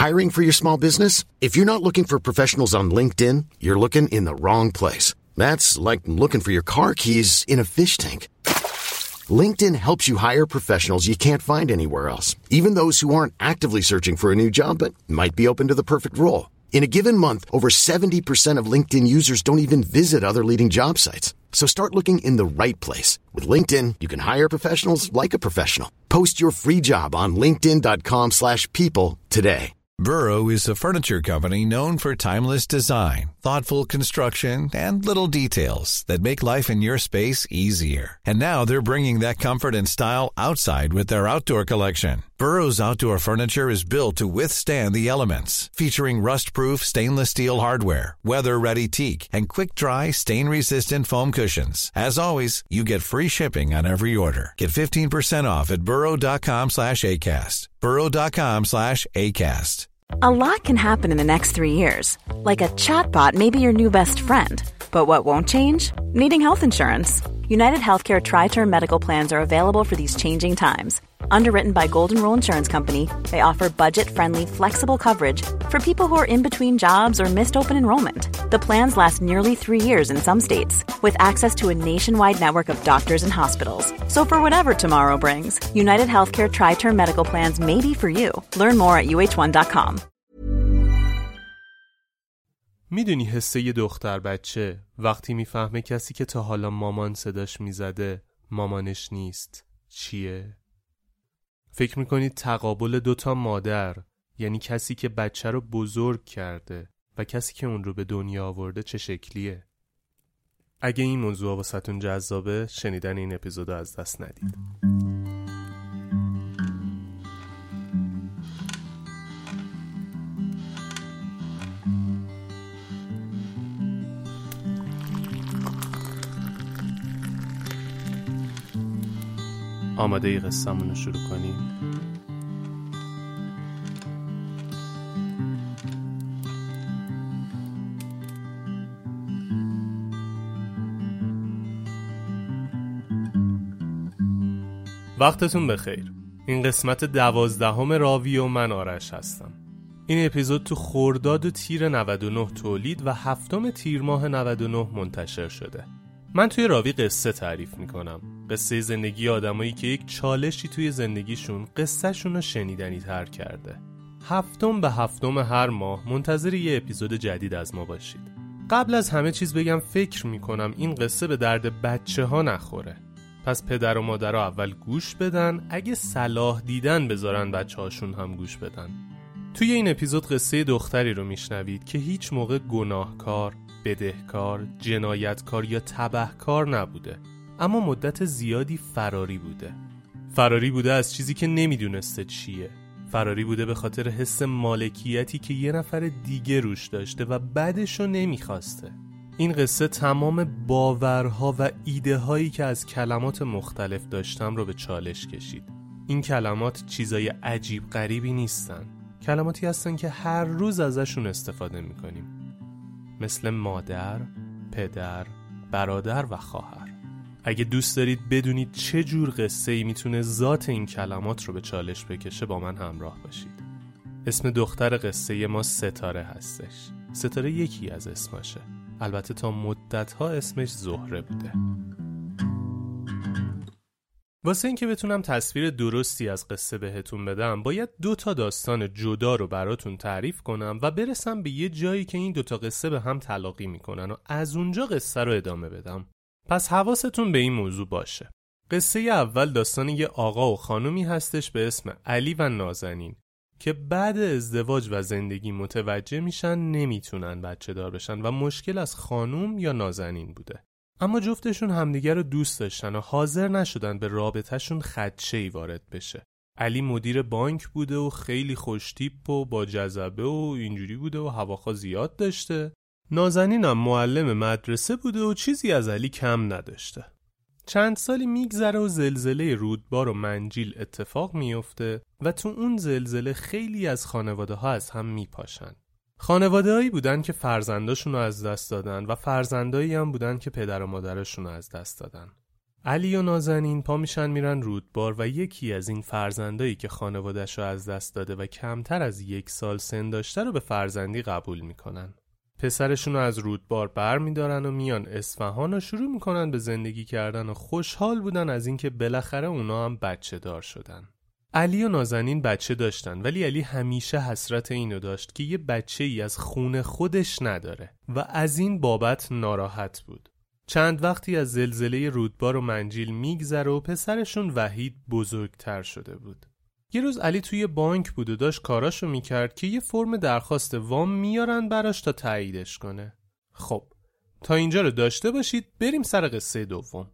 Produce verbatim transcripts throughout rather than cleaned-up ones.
Hiring for your small business? If you're not looking for professionals on LinkedIn, you're looking in the wrong place. That's like looking for your car keys in a fish tank. LinkedIn helps you hire professionals you can't find anywhere else, even those who aren't actively searching for a new job but might be open to the perfect role. In a given month, over seventy percent of LinkedIn users don't even visit other leading job sites. So start looking in the right place. With LinkedIn, you can hire professionals like a professional. Post your free job on linkedin.com slash people today. Burrow is a furniture company known for timeless design, thoughtful construction, and little details that make life in your space easier. And now they're bringing that comfort and style outside with their outdoor collection. Burrow's outdoor furniture is built to withstand the elements, featuring rust-proof stainless steel hardware, weather-ready teak, and quick-dry, stain-resistant foam cushions. As always, you get free shipping on every order. Get fifteen percent off at burrow.com slash ACAST. burrow.com slash ACAST. A lot can happen in the next three years. Like a chatbot may be your new best friend. But what won't change? Needing health insurance. United Healthcare Tri-Term Medical Plans are available for these changing times. Underwritten by Golden Rule Insurance Company, they offer budget-friendly, flexible coverage for people who are in between jobs or missed open enrollment. The plans last nearly three years in some states, with access to a nationwide network of doctors and hospitals. So for whatever tomorrow brings, United Healthcare Tri-Term Medical Plans may be for you. Learn more at U H one dot com. میدونی حسه یه دختر بچه وقتی میفهمه کسی که تا حالا مامان صداش میزده مامانش نیست چیه؟ فکر میکنید تقابل دوتا مادر، یعنی کسی که بچه رو بزرگ کرده و کسی که اون رو به دنیا آورده، چه شکلیه؟ اگه این موضوع واسهتون جذابه، شنیدن این اپیزود رو از دست ندید. آماده ای قصه‌مون رو شروع کنیم؟ وقتتون بخیر. این قسمت دوازدهم راوی و من آرش هستم. این اپیزود تو خرداد و تیر نود و نه تولید و هفتم تیر ماه نود و نه منتشر شده. من توی راوی قصه تعریف میکنم، قصه زندگی آدمایی که یک چالشی توی زندگیشون قصه شون رو شنیدنی تر کرده. هفتم به هفتم هر ماه منتظر یه اپیزود جدید از ما باشید. قبل از همه چیز بگم فکر میکنم این قصه به درد بچه ها نخوره. پس پدر و مادر ها اول گوش بدن، اگه صلاح دیدن بذارن بچه هاشون هم گوش بدن. توی این اپیزود قصه دختری رو میشنوید که هیچ موقع گناهکار، بدهکار، جنایتکار یا تبهکار نبوده، اما مدت زیادی فراری بوده. فراری بوده از چیزی که نمیدونسته چیه. فراری بوده به خاطر حس مالکیتی که یه نفر دیگه روش داشته و بعدشو نمیخواسته. این قصه تمام باورها و ایده هایی که از کلمات مختلف داشتم رو به چالش کشید. این کلمات چیزای عجیب غریبی نیستن. کلماتی هستن که هر روز ازشون استفاده میکنیم، مثل مادر، پدر، برادر و خواهر. اگه دوست دارید بدونید چه جور قصه‌ای میتونه ذات این کلمات رو به چالش بکشه، با من همراه باشید. اسم دختر قصه ما ستاره هستش. ستاره یکی از اسماشه. البته تا مدت‌ها اسمش زهره بوده. واسه اینکه بتونم تصویر درستی از قصه بهتون بدم، باید دو تا داستان جدا رو براتون تعریف کنم و برسم به یه جایی که این دو تا قصه به هم تلاقی میکنن و از اونجا قصه رو ادامه بدم. پس حواستون به این موضوع باشه. قصه اول داستان یه آقا و خانومی هستش به اسم علی و نازنین که بعد ازدواج و زندگی متوجه میشن نمیتونن بچه دار بشن و مشکل از خانوم یا نازنین بوده. اما جفتشون همدیگر رو دوست داشتن و حاضر نشدن به رابطهشون خدشه‌ای وارد بشه. علی مدیر بانک بوده و خیلی خوشتیپ و با جذبه و اینجوری بوده و هواخوا زیاد داشته. نازنین هم معلم مدرسه بوده و چیزی از علی کم نداشته. چند سالی میگذره و زلزله رودبار و منجیل اتفاق میفته و تو اون زلزله خیلی از خانواده ها از هم میپاشن. خانواده هایی بودن که فرزنداشون رو از دست دادن و فرزندایی هم بودن که پدر و مادرشون رو از دست دادن. علی و نازنین پا میشن میرن رودبار و یکی از این فرزندایی که خانواده‌شو از دست داده و کمتر از یک سال سن داشته رو به فرزندی قبول میکنن. پسرشون رو از رودبار بر میدارن و میان اصفهان و شروع میکنن به زندگی کردن و خوشحال بودن از اینکه بالاخره اونا هم بچه دار شدن. علی و نازنین بچه داشتن، ولی علی همیشه حسرت اینو داشت که یه بچه ای از خون خودش نداره و از این بابت ناراحت بود. چند وقتی از زلزله رودبار و منجیل میگذره و پسرشون وحید بزرگتر شده بود. یه روز علی توی بانک بود و داشت کاراشو میکرد که یه فرم درخواست وام میارن براش تا تاییدش کنه. خب تا اینجا رو داشته باشید، بریم سر قصه دوم.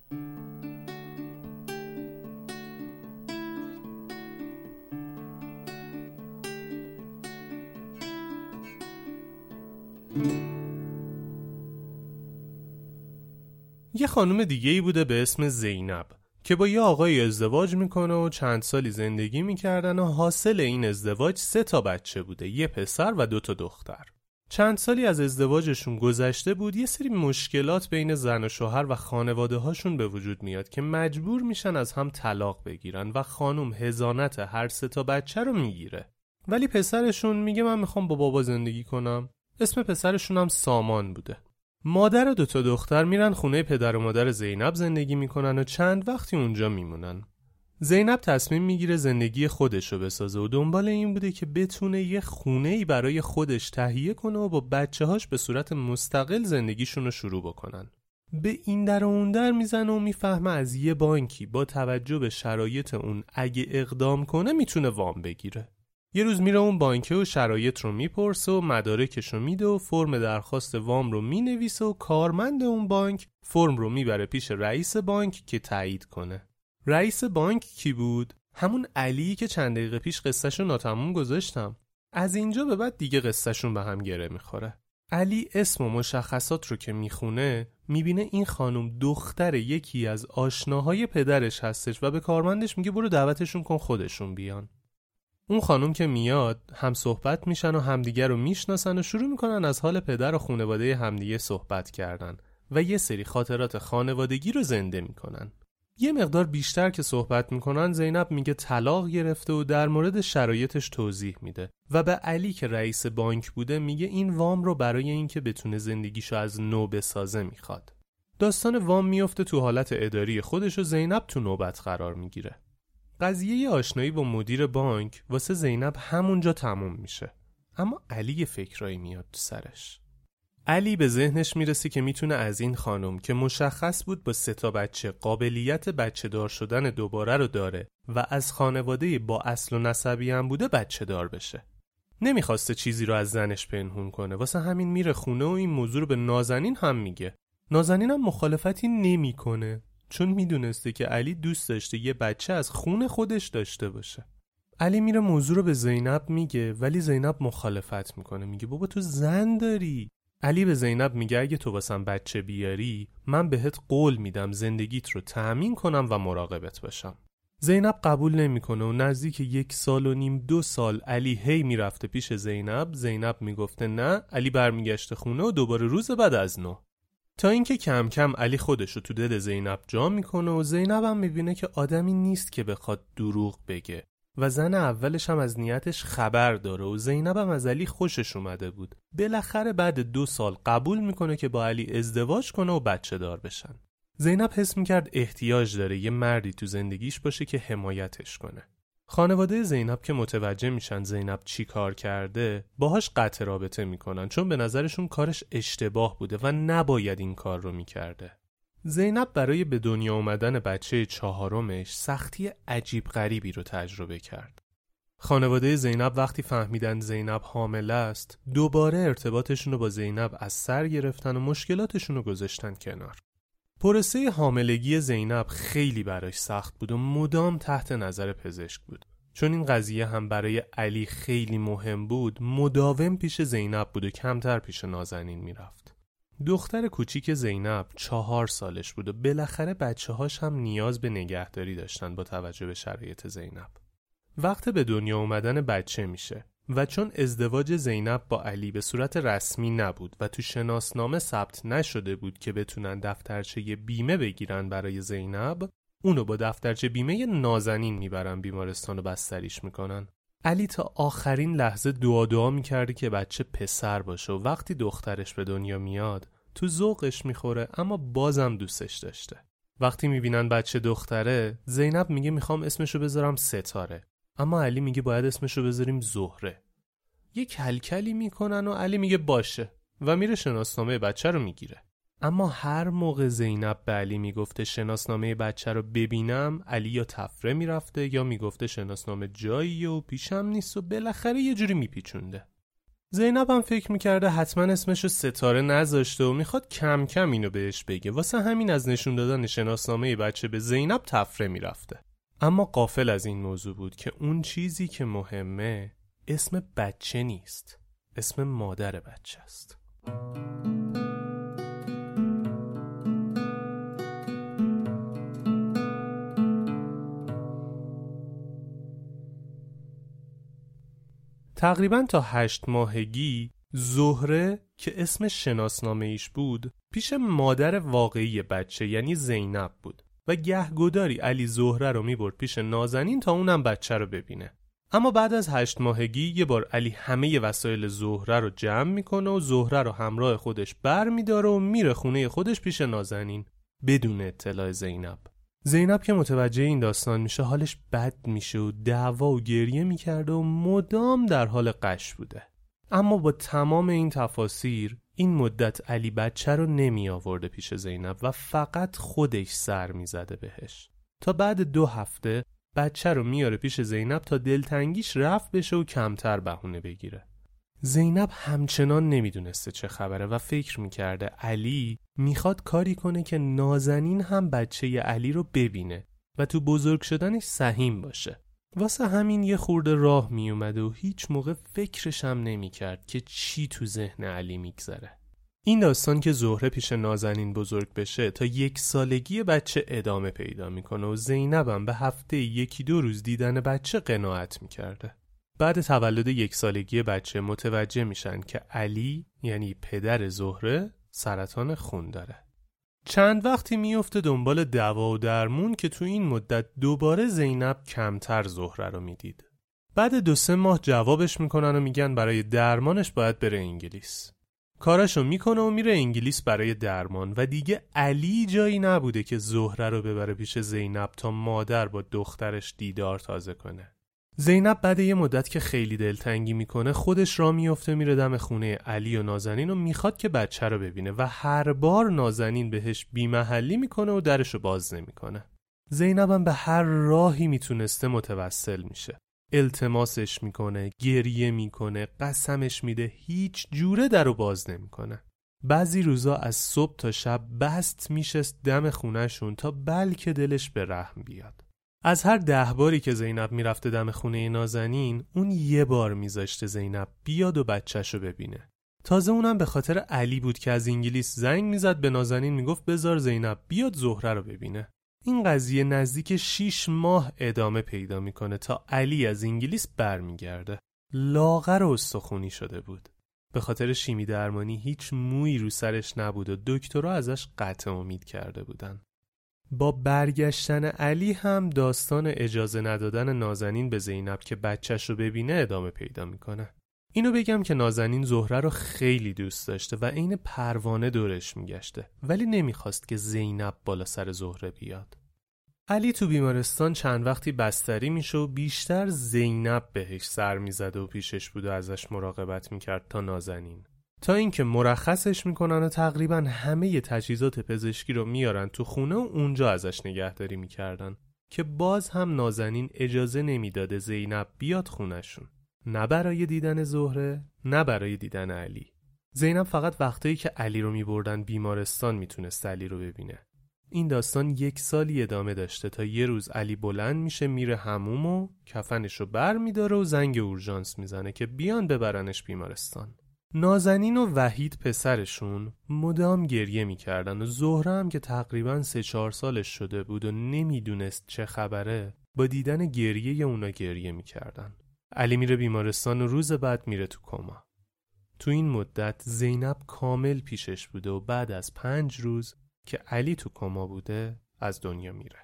یه خانم دیگه ای بوده به اسم زینب که با یه آقای ازدواج میکنه و چند سالی زندگی میکردن و حاصل این ازدواج سه تا بچه بوده، یه پسر و دو تا دختر. چند سالی از ازدواجشون گذشته بود، یه سری مشکلات بین زن و شوهر و خانواده هاشون به وجود میاد که مجبور میشن از هم طلاق بگیرن و خانم حضانت هر سه تا بچه رو میگیره. ولی پسرشون میگه من میخوام با بابا زندگی کنم. اسم پسرشون هم سامان بوده. مادر و دوتا دختر میرن خونه پدر و مادر زینب زندگی میکنن و چند وقتی اونجا میمونن. زینب تصمیم میگیره زندگی خودشو بسازه و دنبال این بوده که بتونه یه خونه‌ای برای خودش تهیه کنه و با بچه‌هاش به صورت مستقل زندگیشون رو شروع بکنن. به این در و اون در میزنه و میفهمه از یه بانکی با توجه به شرایط اون اگه اقدام کنه میتونه وام بگیره. یه روز میره اون بانکه و شرایط رو میپرسه و مدارکش رو میده و فرم درخواست وام رو مینویسه و کارمند اون بانک فرم رو میبره پیش رئیس بانک که تایید کنه. رئیس بانک کی بود؟ همون علی که چند دقیقه پیش قصهشو ناتموم گذاشتم. از اینجا به بعد دیگه قصهشون به هم گره میخوره. علی اسم و مشخصات رو که میخونه میبینه این خانم دختر یکی از آشناهای پدرش هستش و به کارمندش میگه برو دعوتشون کن خودشون بیان. اون خانم که میاد هم صحبت میشن و همدیگه رو میشناسن و شروع میکنن از حال پدر و خانواده همدیگه صحبت کردن و یه سری خاطرات خانوادگی رو زنده میکنن. یه مقدار بیشتر که صحبت میکنن زینب میگه طلاق گرفته و در مورد شرایطش توضیح میده و به علی که رئیس بانک بوده میگه این وام رو برای اینکه بتونه زندگیشو از نو بسازه میخواد. داستان وام میفته تو حالت اداری خودش و زینب تو نوبت قرار میگیره. قضیه آشنایی با مدیر بانک واسه زینب همونجا تموم میشه، اما علی یه فکرایی میاد تو سرش. علی به ذهنش میرسه که میتونه از این خانم که مشخص بود با سه تا بچه قابلیت بچه دار شدن دوباره رو داره و از خانواده با اصل و نسبی هم بوده بچه دار بشه. نمیخواسته چیزی رو از زنش پنهون کنه، واسه همین میره خونه و این موضوع رو به نازنین هم میگه. نازنین هم مخالفتی نمیکنه چون میدونسته که علی دوست داشته یه بچه از خون خودش داشته باشه. علی میره موضوع رو به زینب میگه ولی زینب مخالفت میکنه، میگه بابا تو زن داری. علی به زینب میگه اگه تو واسم بچه بیاری من بهت قول میدم زندگیت رو تأمین کنم و مراقبت باشم. زینب قبول نمیکنه و نزدیک یک سال و نیم دو سال علی هی میرفته پیش زینب، زینب میگفته نه، علی برمیگشته خونه و دوباره روز بعد از نو. تا اینکه کم کم علی خودش رو تو دل زینب جا میکنه و زینب هم میبینه که آدمی نیست که بخواد دروغ بگه و زن اولش هم از نیتش خبر داره و زینب هم از علی خوشش اومده بود. بالاخره بعد دو سال قبول میکنه که با علی ازدواج کنه و بچه دار بشن. زینب حس میکرد احتیاج داره یه مردی تو زندگیش باشه که حمایتش کنه. خانواده زینب که متوجه میشن زینب چی کار کرده باهاش قطع رابطه میکنن چون به نظرشون کارش اشتباه بوده و نباید این کار رو میکرده. زینب برای به دنیا اومدن بچه چهارمش سختی عجیب غریبی رو تجربه کرد. خانواده زینب وقتی فهمیدن زینب حامله است دوباره ارتباطشون رو با زینب از سر گرفتن و مشکلاتشون رو گذاشتن کنار. پروسه حاملگی زینب خیلی براش سخت بود و مدام تحت نظر پزشک بود. چون این قضیه هم برای علی خیلی مهم بود مداوم پیش زینب بود و کمتر پیش نازنین میرفت. دختر کوچیک زینب چهار سالش بود و بالاخره بچه هاش هم نیاز به نگهداری داشتن با توجه به شرایط زینب. وقت به دنیا اومدن بچه میشه و چون ازدواج زینب با علی به صورت رسمی نبود و تو شناسنامه ثبت نشده بود که بتونن دفترچه بیمه بگیرن برای زینب، اونو با دفترچه بیمه نازنین میبرن بیمارستان و بستریش میکنن. علی تا آخرین لحظه دعا دعا میکرده که بچه پسر باشه و وقتی دخترش به دنیا میاد تو ذوقش میخوره، اما بازم دوستش داشته. وقتی میبینن بچه دختره، زینب میگه میخوام اسمشو بذارم ستاره، اما علی میگه باید اسمشو بذاریم زهره. یه کلکلی میکنن و علی میگه باشه و میره شناسنامه بچه رو میگیره. اما هر موقع زینب به علی میگفته شناسنامه بچه رو ببینم، علی یا تفره میرفته یا میگفته شناسنامه جاییه و پیشم نیست و بالاخره یه جوری میپیچونده. زینب هم فکر میکرده حتما اسمشو ستاره نذاشته و میخواد کم کم اینو بهش بگه، واسه همین از نشون دادن شناسنامه بچه به زینب تفره میرفته. اما غافل از این موضوع بود که اون چیزی که مهمه اسم بچه نیست، اسم مادر بچه است. تقریباً تا هشت ماهگی زهره که اسم شناسنامه ایش بود پیش مادر واقعی بچه یعنی زینب بود و گهگداری علی زهره رو میبرد پیش نازنین تا اونم بچه رو ببینه. اما بعد از هشت ماهگی یه بار علی همه وسایل زهره رو جمع میکنه و زهره رو همراه خودش بر میداره و میره خونه خودش پیش نازنین بدون اطلاع زینب. زینب که متوجه این داستان میشه حالش بد میشه و دعوا و گریه میکرده و مدام در حال غش بوده. اما با تمام این تفاسیر این مدت علی بچه رو نمی آورده پیش زینب و فقط خودش سر میزده بهش، تا بعد دو هفته بچه رو میاره پیش زینب تا دلتنگیش رفع بشه و کمتر بهونه بگیره. زینب همچنان نمیدونسته چه خبره و فکر میکرده علی میخواد کاری کنه که نازنین هم بچه علی رو ببینه و تو بزرگ شدنش سهیم باشه. واسه همین یه خورده راه میومده و هیچ موقع فکرش هم نمیکرد که چی تو ذهن علی میگذره. این داستان که زهره پیش نازنین بزرگ بشه تا یک سالگی بچه ادامه پیدا میکنه و زینبم به هفته یکی دو روز دیدن بچه قناعت میکرده. بعد تولد یک سالگی بچه متوجه میشن که علی یعنی پدر زهره سرطان خون داره. چند وقتی میفته دنبال دوا و درمون که تو این مدت دوباره زینب کمتر زهره رو میدید. بعد دو سه ماه جوابش میکنن و میگن برای درمانش باید بره انگلیس. کاراشو میکنه و میره انگلیس برای درمان و دیگه علی جایی نبوده که زهره رو ببره پیش زینب تا مادر با دخترش دیدار تازه کنه. زینب بعد یه مدت که خیلی دلتنگی میکنه خودش را میفته میره دم خونه علی و نازنین و میخواد که بچه رو ببینه و هر بار نازنین بهش بی‌محلی میکنه و درشو باز نمیکنه. زینب هم به هر راهی میتونسته متوسل میشه، التماسش میکنه، گریه میکنه، قسمش میده، هیچ جوره درو باز نمیکنه. بعضی روزا از صبح تا شب بست میشست دم خونهشون تا بلکه دلش به رحم بیاد. از هر ده باری که زینب میرفته دم خونه نازنین، اون یه بار میذاشته زینب بیاد و بچه‌شو ببینه. تازه اونم به خاطر علی بود که از انگلیس زنگ میزد به نازنین میگفت بذار زینب بیاد زهره رو ببینه. این قضیه نزدیک شیش ماه ادامه پیدا میکنه تا علی از انگلیس برمیگرده. لاغر و استخونی شده بود. به خاطر شیمی درمانی هیچ مویی رو سرش نبود و دکترها ازش قطع امید کرده بودن. با برگشتن علی هم داستان اجازه ندادن نازنین به زینب که بچه‌شو ببینه ادامه پیدا میکنه. اینو بگم که نازنین زهره رو خیلی دوست داشته و عین پروانه دورش میگشته، ولی نمیخواست که زینب بالا سر زهره بیاد. علی تو بیمارستان چند وقتی بستری میشه و بیشتر زینب بهش سر میزده و پیشش بود و ازش مراقبت میکرد تا نازنین، تا اینکه مرخصش میکنن و تقریبا همه تجهیزات پزشکی رو میارن تو خونه و اونجا ازش نگهداری میکردن که باز هم نازنین اجازه نمیداده زینب بیاد خونهشون، نه برای دیدن زهره نه برای دیدن علی. زینب فقط وقتایی که علی رو میبردن بیمارستان میتونست علی رو ببینه. این داستان یک سالی ادامه داشته تا یه روز علی بلند میشه میره حموم و کفنشو بر میداره و زنگ اورژانس میزنه که بیان ببرنش بیمارستان. نازنین و وحید پسرشون مدام گریه میکردن و زهره هم که تقریبا سه چهار سالش شده بود و نمیدونست چه خبره با دیدن گریه اونا گریه میکردن. علی میره بیمارستان و روز بعد میره تو کما. تو این مدت زینب کامل پیشش بوده و بعد از پنج روز که علی تو کما بوده از دنیا میره.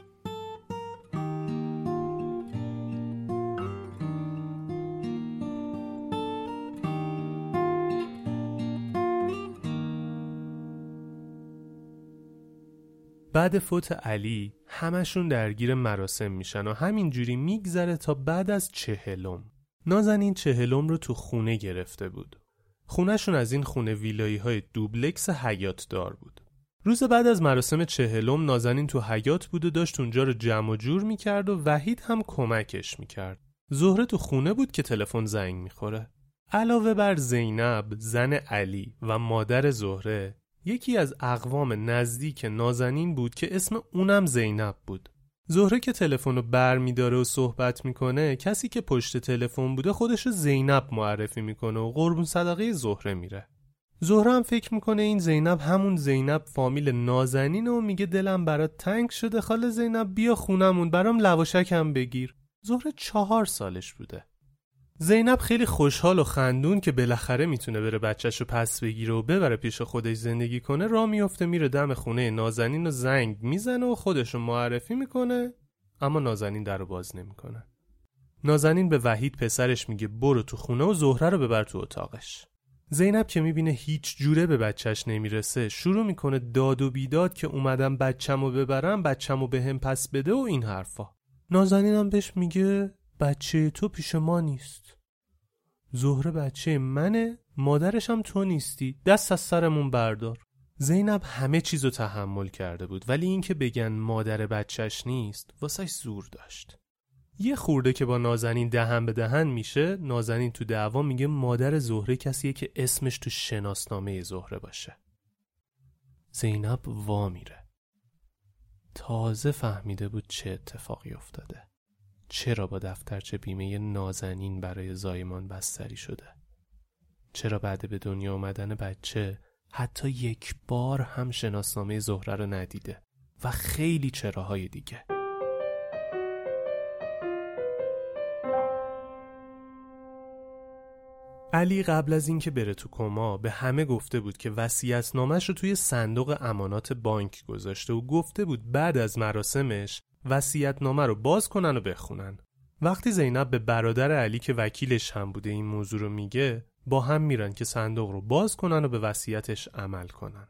بعد فوت علی همشون درگیر مراسم میشن و همینجوری میگذره تا بعد از چهلم. نازنین چهلم رو تو خونه گرفته بود. خونهشون از این خونه ویلایی های دوبلکس حیاط دار بود. روز بعد از مراسم چهلم نازنین تو حیاط بود و داشت اونجا رو جمع و جور میکرد و وحید هم کمکش میکرد. زهره تو خونه بود که تلفن زنگ میخوره. علاوه بر زینب، زن علی و مادر زهره، یکی از اقوام نزدیک نازنین بود که اسم اونم زینب بود. زهره که تلفن رو بر می داره و صحبت میکنه، کسی که پشت تلفن بوده خودش رو زینب معرفی میکنه و قربون صدقه زهره میره. زهره هم فکر میکنه این زینب همون زینب فامیل نازنینه و میگه دلم برات تنگ شده خاله زینب بیا خونمون برام لواشکم بگیر. زهره چهار سالش بوده. زینب خیلی خوشحال و خندون که بالاخره میتونه بره بچه‌شو پس بگیره و ببره پیش خودش زندگی کنه راه میفته میره دم خونه نازنین و زنگ میزنه و خودشو معرفی میکنه، اما نازنین درو باز نمیکنه. نازنین به وحید پسرش میگه برو تو خونه و زهره رو ببر تو اتاقش. زینب که میبینه هیچ جوره به بچهش نمیرسه شروع میکنه داد و بیداد که اومدم بچه‌مو ببرم، بچه‌مو بهم پس بده و این حرفا. نازنین هم بهش میگه بچه تو پیش ما نیست. زهره بچه منه، مادرش هم تو نیستی، دست از سرمون بردار. زینب همه چیزو تحمل کرده بود ولی این که بگن مادر بچهش نیست واسهش زور داشت. یه خورده که با نازنین دهن به دهن میشه، نازنین تو دعوا میگه مادر زهره کسیه که اسمش تو شناسنامه زهره باشه. زینب وا میره. تازه فهمیده بود چه اتفاقی افتاده. چرا با دفترچه بیمه نازنین برای زایمان بستری شده؟ چرا بعد به دنیا آمدن بچه حتی یک بار هم شناسنامه زهره رو ندیده؟ و خیلی چراهای دیگه. علی قبل از اینکه بره تو کما به همه گفته بود که وصیت‌نامه‌ش رو توی صندوق امانات بانک گذاشته و گفته بود بعد از مراسمش وصیت‌نامه رو باز کنن و بخونن. وقتی زینب به برادر علی که وکیلش هم بوده این موضوع رو میگه، با هم میرن که صندوق رو باز کنن و به وصیتش عمل کنن.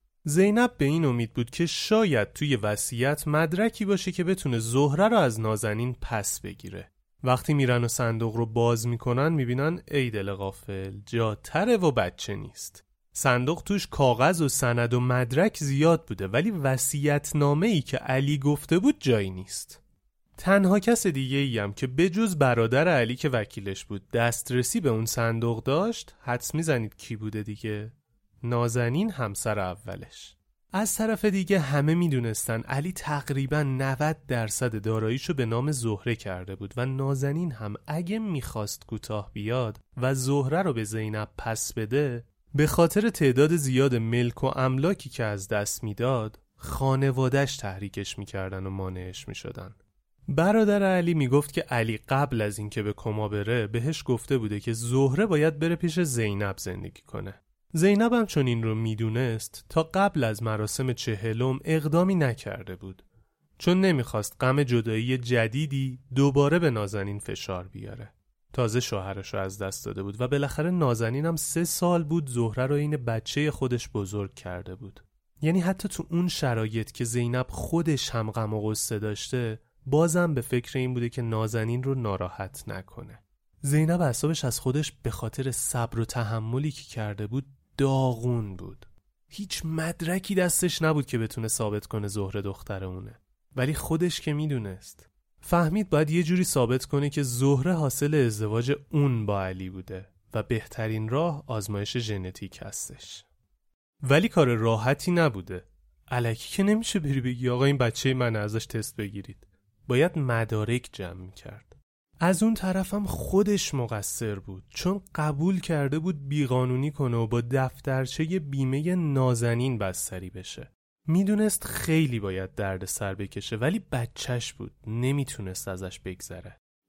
زینب به این امید بود که شاید توی وصیت مدرکی باشه که بتونه زهره رو از نازنین پس بگیره. وقتی میرن و صندوق رو باز میکنن میبینن ای دل غافل جا تره و بچه نیست. صندوق توش کاغذ و سند و مدرک زیاد بوده ولی وصیت‌نامه‌ای که علی گفته بود جایی نیست. تنها کس دیگه ای هم که بجز برادر علی که وکیلش بود دسترسی به اون صندوق داشت، حدس میزنید کی بوده دیگه؟ نازنین، همسر اولش. از طرف دیگه همه میدونستن علی تقریبا نود درصد داراییشو به نام زهره کرده بود و نازنین هم اگه میخواست کوتاه بیاد و زهره رو به زینب پس بده، به خاطر تعداد زیاد ملک و املاکی که از دست میداد خانواده‌اش تحریکش میکردن و مانعش میشدن. برادر علی میگفت که علی قبل از اینکه به کما بره بهش گفته بوده که زهره باید بره پیش زینب زندگی کنه. زینب هم چون این رو میدونست تا قبل از مراسم چهلم اقدامی نکرده بود، چون نمیخواست غم جدایی جدیدی دوباره به نازنین فشار بیاره. تازه شوهرش رو از دست داده بود و بالاخره نازنین هم سه سال بود زهره رو این بچه خودش بزرگ کرده بود. یعنی حتی تو اون شرایط که زینب خودش هم غم و غصه داشته، بازم به فکر این بوده که نازنین رو ناراحت نکنه. زینب اعصابش از خودش به خاطر صبر و تحملی که کرده بود داغون بود. هیچ مدرکی دستش نبود که بتونه ثابت کنه زهره دختر اونه، ولی خودش که میدونست. فهمید باید یه جوری ثابت کنه که زهره حاصل ازدواج اون با علی بوده و بهترین راه آزمایش ژنتیک هستش. ولی کار راحتی نبوده. الکی که نمیشه بری بگی آقا این بچه منه ازش تست بگیرید. باید مدارک جمع میکرد. از اون طرفم خودش مقصر بود، چون قبول کرده بود بیقانونی کنه و با دفترچه بیمه نازنین بستری بشه. میدونست خیلی باید درد سر بکشه ولی بچهش بود، نمیتونست ازش بگذره.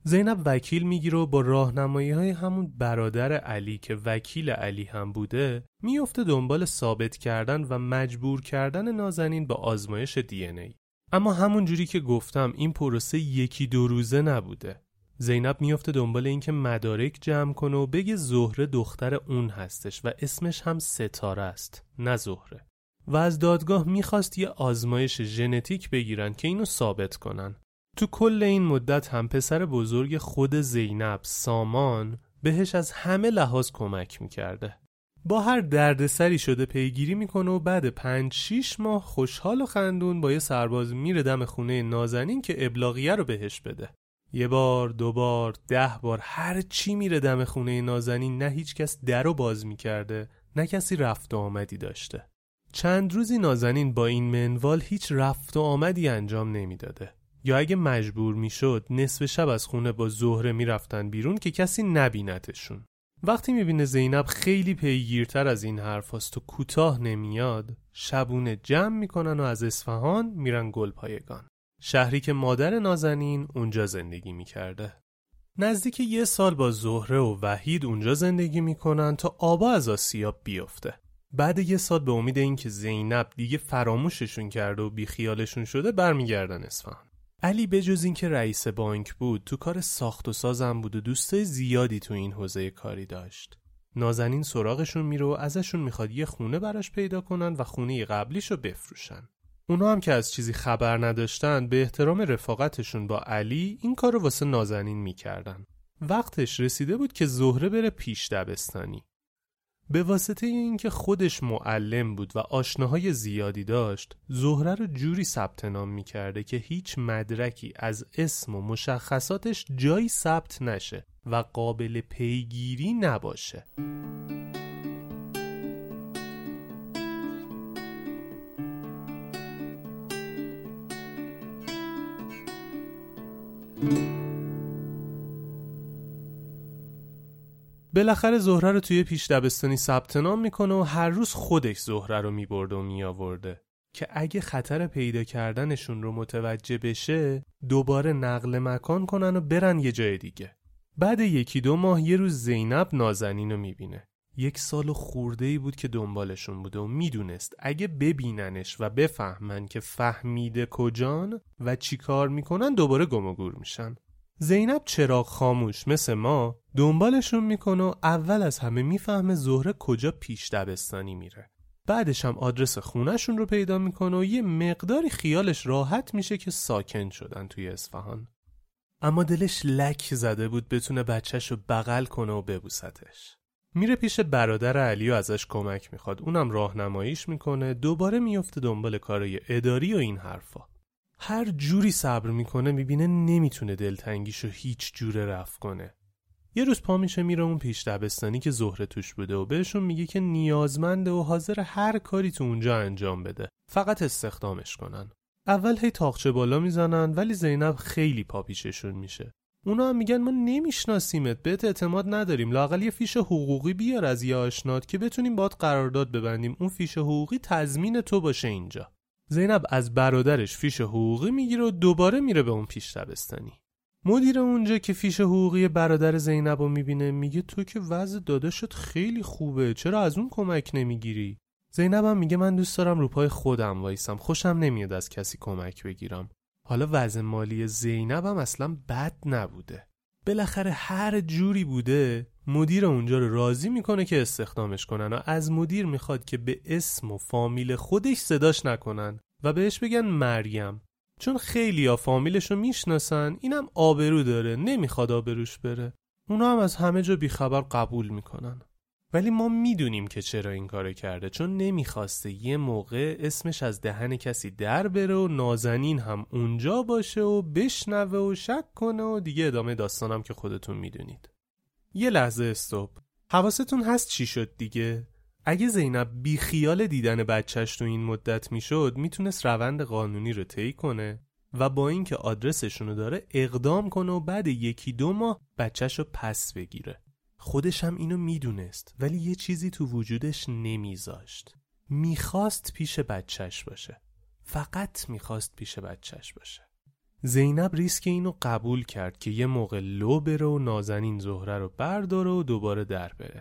زینب وکیل میگیره و با راهنمایی های همون برادر علی که وکیل علی هم بوده میفته دنبال ثابت کردن و مجبور کردن نازنین به آزمایش دی ان ای. اما همون جوری که گفتم این پروسه یکی دو روزه نبوده. زینب میفته دنبال این که مدارک جمع کنه و بگه زهره دختر اون هستش و اسمش هم ستاره است نه زهره. و از دادگاه میخواست یه آزمایش ژنتیک بگیرن که اینو ثابت کنن. تو کل این مدت هم پسر بزرگ خود زینب سامان بهش از همه لحاظ کمک میکرده. با هر دردسری شده پیگیری میکنه و بعد پنج شیش ماه خوشحال و خندون با یه سرباز میره دم خونه نازنین که ابلاغیه رو بهش بده. یه بار، دو بار، ده بار، هر چی میره دم خونه نازنین نه هیچ کس درو باز میکرده نه کسی رفت و آمدی داشته. چند روزی نازنین با این منوال هیچ رفت و آمدی انجام نمیداده. یا اگه مجبور میشد نصف شب از خونه با زهره میرفتن بیرون که کسی نبینتشون. وقتی میبینه زینب خیلی پیگیرتر از این حرف هست و کوتاه نمیاد، شبونه جمع میکنن و از اصفهان میرن گلپایگان، شهری که مادر نازنین اونجا زندگی میکرده. نزدیک یه سال با زهره و وحید اونجا زندگی میکنن تا آبا از آسیاب بیفته. بعد یه سال به امید این که زینب دیگه فراموششون کرده و بیخیالشون شده برمیگردن اصفهان. علی بجز این که رئیس بانک بود تو کار ساخت و سازم بود و دوستای زیادی تو این حوزه کاری داشت. نازنین سراغشون میره و ازشون میخواد یه خونه براش پیدا کنن و خونه قبلیشو بفروشن. اونا هم که از چیزی خبر نداشتن به احترام رفاقتشون با علی این کارو واسه نازنین میکردن. وقتش رسیده بود که زهره بره پیش دبستانی. به واسطه اینکه خودش معلم بود و آشناهای زیادی داشت، زهره رو جوری ثبت نام می‌کرده که هیچ مدرکی از اسم و مشخصاتش جایی ثبت نشه و قابل پیگیری نباشه. بالاخره زهره رو توی پیش دبستانی ثبت نام میکنه و هر روز خودش زهره رو میبرده و میآورده که اگه خطر پیدا کردنشون رو متوجه بشه دوباره نقل مکان کنن و برن یه جای دیگه. بعد یکی دو ماه یه روز زینب نازنین رو میبینه. یک سال خورده‌ای بود که دنبالشون بوده و میدونست اگه ببیننش و بفهمن که فهمیده کجان و چی کار میکنن دوباره گم و گور میشن. زینب چراغ خاموش مثل ما دنبالشون میکنه و اول از همه میفهمه زهره کجا پیش دبستانی میره. بعدش هم آدرس خونهشون رو پیدا میکنه و یه مقداری خیالش راحت میشه که ساکن شدن توی اصفهان. اما دلش لک زده بود بتونه بچهش رو بغل کنه و ببوستش. میره پیش برادر علی و ازش کمک میخواد. اونم راهنماییش میکنه. دوباره میفته دنبال کارای اداری و این حرفا. هر جوری صبر میکنه میبینه نمیتونه دلتنگیشو هیچ جوره رفع کنه. یه روز پا میشه میره اون پیش دبستانی که زهره توش بوده و بهشون میگه که نیازمنده و حاضر هر کاری تو اونجا انجام بده، فقط استخدامش کنن. اول هی تاقچه بالا میزنن ولی زینب خیلی پا پیششون میشه. اونا هم میگن ما نمیشناسیمت، بهت اعتماد نداریم، لااقل یه فیش حقوقی بیار از یه آشنات که بتونیم باهات قرارداد ببندیم، اون فیش حقوقی تضمین تو باشه اینجا. زینب از برادرش فیش حقوقی میگیره و دوباره میره به اون پیش دبستانی. مدیر اونجا که فیش حقوقی برادر زینب رو میبینه میگه تو که وضع داداشت خیلی خوبه، چرا از اون کمک نمیگیری؟ زینب هم میگه من دوست دارم رو پای خودم وایسم، خوشم نمیاد از کسی کمک بگیرم. حالا وضع مالی زینب هم اصلا بد نبوده. بالاخره هر جوری بوده مدیر اونجا رو راضی میکنه که استخدامش کنن و از مدیر میخواد که به اسم و فامیل خودش صداش نکنن و بهش بگن مریم، چون خیلی ها فامیلش رو میشناسن، اینم آبرو داره، نمیخواد آبروش بره. اونا هم از همه جا بیخبر قبول میکنن. ولی ما میدونیم که چرا این کارو کرده، چون نمیخواسته یه موقع اسمش از دهن کسی در بره و نازنین هم اونجا باشه و بشنوه و شک کنه و دیگه ادامه داستانم که خودتون میدونید. یه لحظه استوب. حواستون هست چی شد دیگه؟ اگه زینب بی خیال دیدن بچهش تو این مدت میشد میتونست روند قانونی رو طی کنه و با اینکه آدرسشونو داره اقدام کنه و بعد یکی دو ماه بچهشو پس بگیره. خودش هم اینو میدونست ولی یه چیزی تو وجودش نمیذاشت. میخواست پیش بچهش باشه. فقط میخواست پیش بچهش باشه. زینب ریسک اینو قبول کرد که یه موقع لو بره و نازنین زهره رو برداره و دوباره در بره.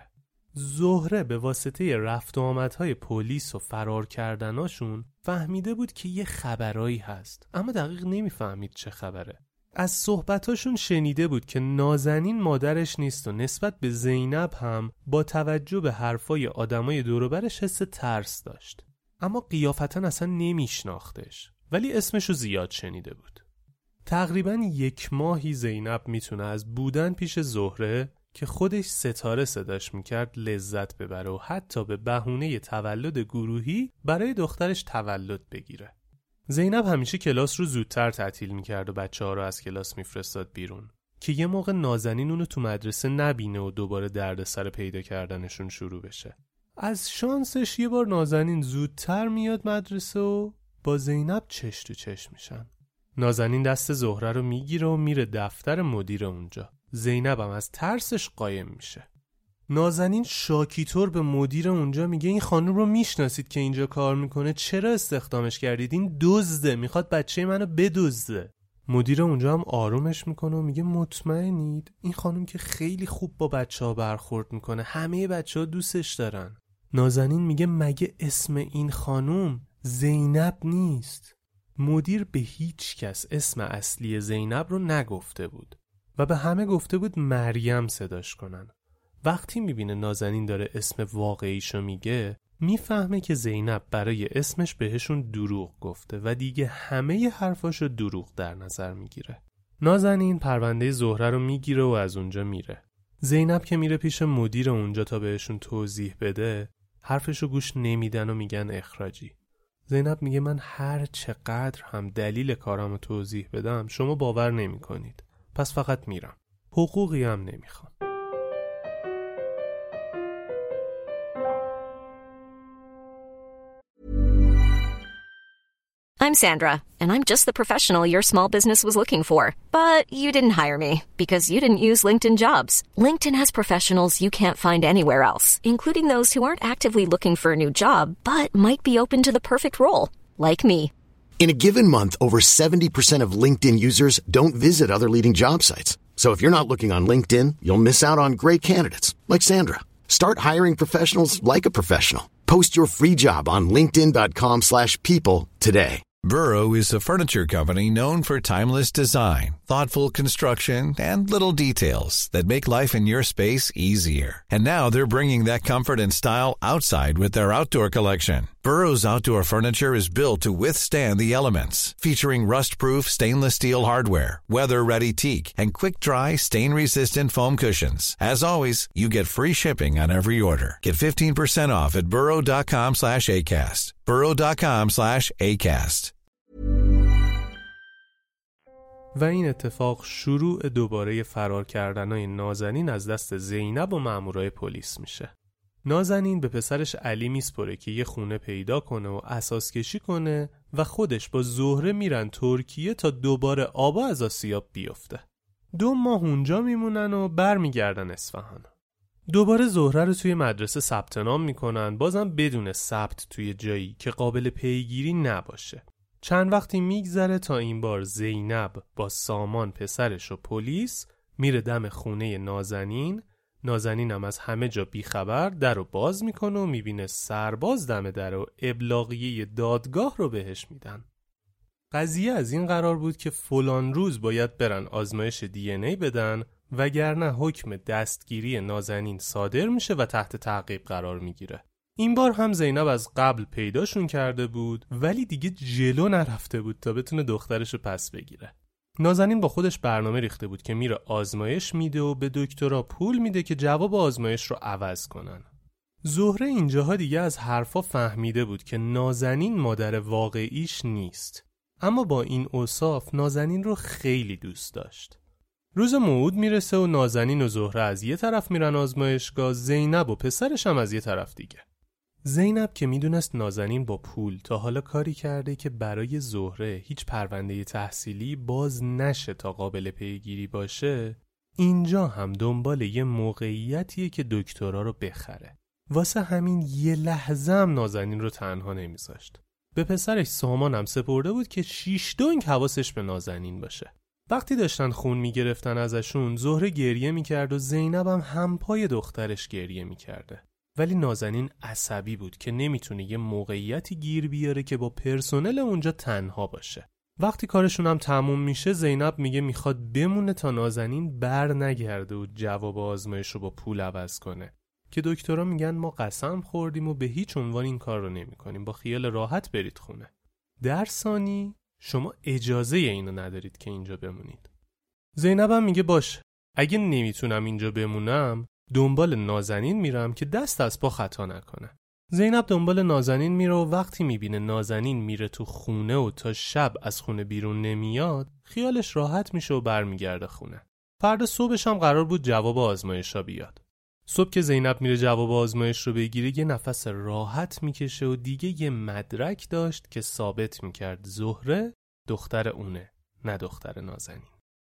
زهره به واسطه رفت و آمدهای پلیس و فرار کردناشون فهمیده بود که یه خبرایی هست، اما دقیق نمیفهمید چه خبره. از صحبتاشون شنیده بود که نازنین مادرش نیست و نسبت به زینب هم با توجه به حرفای آدمای دور و برش حس ترس داشت، اما قیافتاً اصلا نمیشناختش، ولی اسمشو زیاد شنیده بود. تقریباً یک ماهی زینب میتونه از بودن پیش زهره که خودش ستاره صداش میکرد لذت ببره و حتی به بهونه تولد گروهی برای دخترش تولد بگیره. زینب همیشه کلاس رو زودتر تعطیل میکرد و بچه ها رو از کلاس میفرستاد بیرون که یه موقع نازنین اونو تو مدرسه نبینه و دوباره دردسر پیدا کردنشون شروع بشه. از شانسش یه بار نازنین زودتر میاد مدرسه و با زینب چش تو چش میشن. نازنین دست زهره رو میگیره و میره دفتر مدیر اونجا. زینب هم از ترسش قایم میشه. نازنین شاکیطور به مدیر اونجا میگه این خانم رو میشناسید که اینجا کار میکنه؟ چرا استخدامش کردید؟ این دزده، میخواد بچه منو بدزده. مدیر اونجا هم آرومش میکنه و میگه مطمئنید؟ این خانم که خیلی خوب با بچه ها برخورد میکنه، همه بچه ها دوستش دارن. نازنین میگه مگه اسم این خانم زینب نیست؟ مدیر به هیچ کس اسم اصلی زینب رو نگفته بود و به همه گفته بود مریم صداش کنن. وقتی میبینه نازنین داره اسم واقعیشو میگه، میفهمه که زینب برای اسمش بهشون دروغ گفته و دیگه همه حرفاشو دروغ در نظر میگیره. نازنین پرونده زهره رو میگیره و از اونجا میره. زینب که میره پیش مدیر اونجا تا بهشون توضیح بده، حرفشو گوش نمیدن و میگن اخراجی. زینب میگه من هر چقدر هم دلیل کارامو توضیح بدم شما باور نمی کنید، پس فقط میرم، حقوقی هم نمیخوام. I'm Sandra, and I'm just the professional your small business was looking for. But you didn't hire me because you didn't use LinkedIn Jobs. LinkedIn has professionals you can't find anywhere else, including those who aren't actively looking for a new job, but might be open to the perfect role, like me. In a given month, over seventy percent of LinkedIn users don't visit other leading job sites. So if you're not looking on LinkedIn, you'll miss out on great candidates like Sandra. Start hiring professionals like a professional. Post your free job on linkedin dot com slash people today. Burrow is a furniture company known for timeless design, thoughtful construction, and little details that make life in your space easier. And now they're bringing that comfort and style outside with their outdoor collection. Burrow's outdoor furniture is built to withstand the elements, featuring rust-proof stainless steel hardware, weather-ready teak, and quick-dry, stain-resistant foam cushions. As always, you get free shipping on every order. Get fifteen percent off at burrow dot com slash acast. burrow dot com slash acast. و این اتفاق شروع دوباره فرار کردنای نازنین از دست زینب و مامورای پلیس میشه. نازنین به پسرش علی میسپره که یه خونه پیدا کنه و اساس کشی کنه و خودش با زهره میرن ترکیه تا دوباره آبا از آسیاب بیفته. دو ماه اونجا میمونن و برمیگردن اصفهان. دوباره زهره رو توی مدرسه ثبت نام میکنن، بازم بدون ثبت توی جایی که قابل پیگیری نباشه. چند وقتی میگذره تا این بار زینب با سامان پسرش و پلیس میره دم خونه نازنین. نازنین هم از همه جا بیخبر در رو باز میکنه و میبینه سرباز دم در و ابلاغیه دادگاه رو بهش میدن. قضیه از این قرار بود که فلان روز باید برن آزمایش دی ان ای بدن وگرنه حکم دستگیری نازنین صادر میشه و تحت تعقیب قرار میگیره. این بار هم زینب از قبل پیداشون کرده بود ولی دیگه جلو نرفته بود تا بتونه دخترشو پس بگیره. نازنین با خودش برنامه ریخته بود که میره آزمایش میده و به دکترا پول میده که جواب آزمایش رو عوض کنن. زهره اینجاها دیگه از حرفا فهمیده بود که نازنین مادر واقعیش نیست، اما با این اوصاف نازنین رو خیلی دوست داشت. روز موعود میرسه و نازنین و زهره از یه طرف میرن آزمایشگاه، زینب و پسرش هم از یه طرف دیگه. زینب که میدونست نازنین با پول تا حالا کاری کرده که برای زهره هیچ پرونده تحصیلی باز نشه تا قابل پیگیری باشه، اینجا هم دنبال یه موقعیتیه که دکترا رو بخره. واسه همین یه لحظه هم نازنین رو تنها نمیذاشت. به پسرش سامان هم سپرده بود که شیش دنگ حواسش به نازنین باشه. وقتی داشتن خون میگرفتن ازشون، زهره گریه میکرد و زینب هم همپای دخترش گریه میکرده. ولی نازنین عصبی بود که نمیتونه یه موقعیتی گیر بیاره که با پرسنل اونجا تنها باشه. وقتی کارشون هم تموم میشه، زینب میگه میخواد بمونه تا نازنین بر نگرده و جواب آزمایش رو با پول عوض کنه، که دکترها میگن ما قسم خوردیم و به هیچ عنوان این کار رو نمی کنیم، با خیال راحت برید خونه. در ثانی شما اجازه اینو ندارید که اینجا بمونید. زینب هم میگه باش، اگه نمیتونم اینجا بمونم دنبال نازنین میرم که دست از پا خطا نکنه. زینب دنبال نازنین میره و وقتی میبینه نازنین میره تو خونه و تا شب از خونه بیرون نمیاد، خیالش راحت میشه و برمیگرده خونه. فردا صبحش هم قرار بود جواب آزمایشا بیاد. صبح که زینب میره جواب آزمایش رو بگیره، یه نفس راحت میکشه و دیگه یه مدرک داشت که ثابت میکرد زهره دختر اونه، نه دختر نازنین.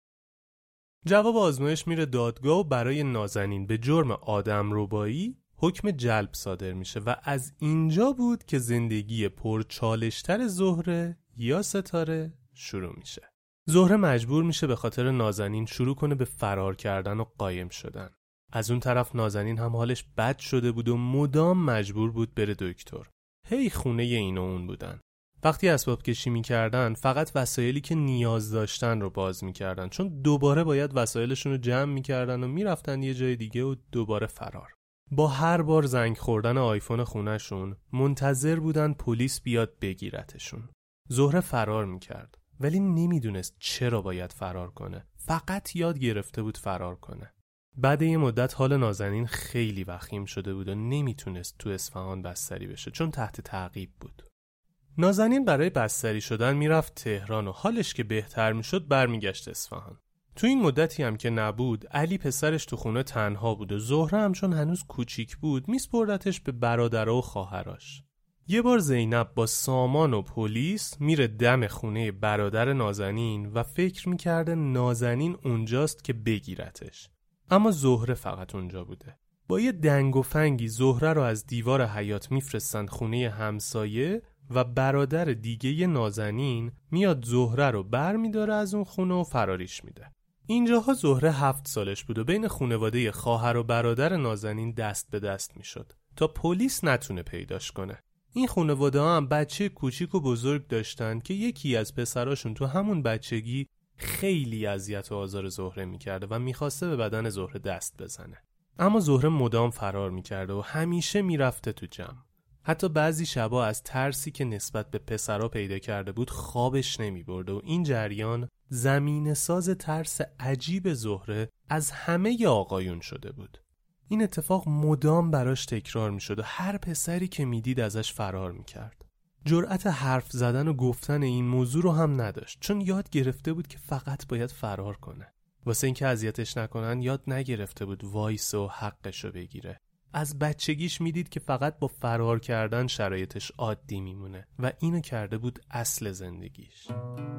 جواب آزمایش میره دادگاه و برای نازنین به جرم آدمربایی حکم جلب صادر میشه و از اینجا بود که زندگی پرچالشتر زهره یا ستاره شروع میشه. زهره مجبور میشه به خاطر نازنین شروع کنه به فرار کردن و قایم شدن. از اون طرف نازنین هم حالش بد شده بود و مدام مجبور بود بره دکتر. هی خونه این و اون بودن. وقتی اسباب کشی میکردن فقط وسایلی که نیاز داشتن رو باز میکردن، چون دوباره باید وسایلشون رو جمع میکردن و میرفتن یه جای دیگه و دوباره فرار. با هر بار زنگ خوردن آیفون خونهشون منتظر بودن پلیس بیاد بگیرتشون. زهره فرار میکرد ولی نمیدونست چرا باید فرار کنه. فقط یاد گرفته بود فرار کنه. بعد یه مدت حال نازنین خیلی وخیم شده بود و نمیتونست تو اصفهان بستری بشه چون تحت تعقیب بود. نازنین برای بستری شدن میرفت تهران و حالش که بهتر میشد برمیگشت اصفهان. تو این مدتی هم که نبود، علی پسرش تو خونه تنها بود و زهره هم چون هنوز کوچیک بود میسپردتش به برادرها و خواهراش. یه بار زینب با سامان و پلیس میره دم خونه برادر نازنین و فکر میکرده نازنین اونجاست که بگیرتش. اما زهره فقط اونجا بوده. با یه دنگ و فنگی زهره رو از دیوار حیاط میفرستن خونه همسایه و برادر دیگه نازنین میاد زهره رو بر میداره از اون خونه و فراریش میده. اینجاها زهره هفت سالش بود و بین خانواده خواهر و برادر نازنین دست به دست میشد تا پلیس نتونه پیداش کنه. این خانواده ها هم بچه کوچیک و بزرگ داشتن که یکی از پسراشون تو همون بچگی خیلی اذیت و آزار زهره میکرده و میخواسته به بدن زهره دست بزنه. اما زهره مدام فرار میکرده و همیشه میرفته تو جمع. حتی بعضی شبا از ترسی که نسبت به پسرا پیدا کرده بود خوابش نمیبرده و این جریان زمینه ساز ترس عجیب زهره از همه آقایون شده بود. این اتفاق مدام براش تکرار میشد و هر پسری که میدید ازش فرار میکرد. جرأت حرف زدن و گفتن این موضوع رو هم نداشت چون یاد گرفته بود که فقط باید فرار کنه. واسه اینکه اذیتش نکنن یاد نگرفته بود وایسه و حقشو بگیره. از بچگیش میدید که فقط با فرار کردن شرایطش عادی میمونه و اینو کرده بود اصل زندگیش.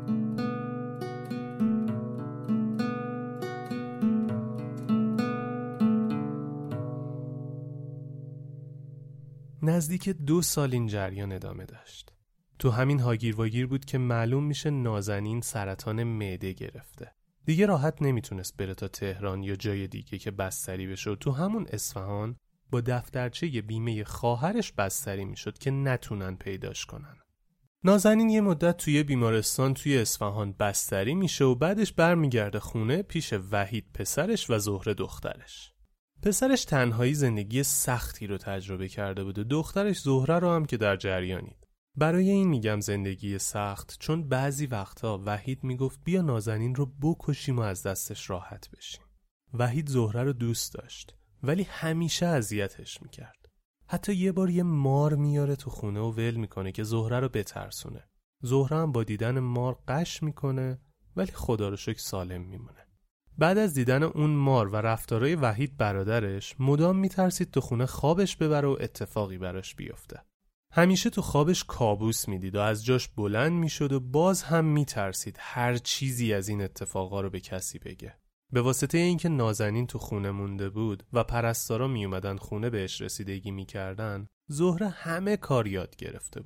نزدیک دو سال این جریان ادامه داشت. تو همین هاگیر واگیر بود که معلوم میشه نازنین سرطان معده گرفته. دیگه راحت نمیتونست بره تا تهران یا جای دیگه که بستری بشه و تو همون اصفهان با دفترچه بیمه خواهرش بستری میشد که نتونن پیداش کنن. نازنین یه مدت توی بیمارستان توی اصفهان بستری میشه و بعدش برمیگرده خونه پیش وحید پسرش و زهره دخترش. پسرش تنهایی زندگی سختی رو تجربه کرده بود و دخترش زهره رو هم که در جریانید. برای این میگم زندگی سخت چون بعضی وقتا وحید میگفت بیا نازنین رو بکشیم و از دستش راحت بشیم. وحید زهره رو دوست داشت ولی همیشه اذیتش میکرد. حتی یه بار یه مار میاره تو خونه و ول میکنه که زهره رو بترسونه. زهره هم با دیدن مار قش میکنه ولی خدا رو شکر سالم میمونه. بعد از دیدن اون مار و رفتارای وحید برادرش مدام میترسید تو خونه خوابش ببره و اتفاقی براش بیفته. همیشه تو خوابش کابوس میدید و از جاش بلند میشد و باز هم میترسید هر چیزی از این اتفاقا رو به کسی بگه. به واسطه اینکه نازنین تو خونه مونده بود و پرستارا می اومدن خونه بهش رسیدگی میکردن، زهره همه کار یاد گرفته بود.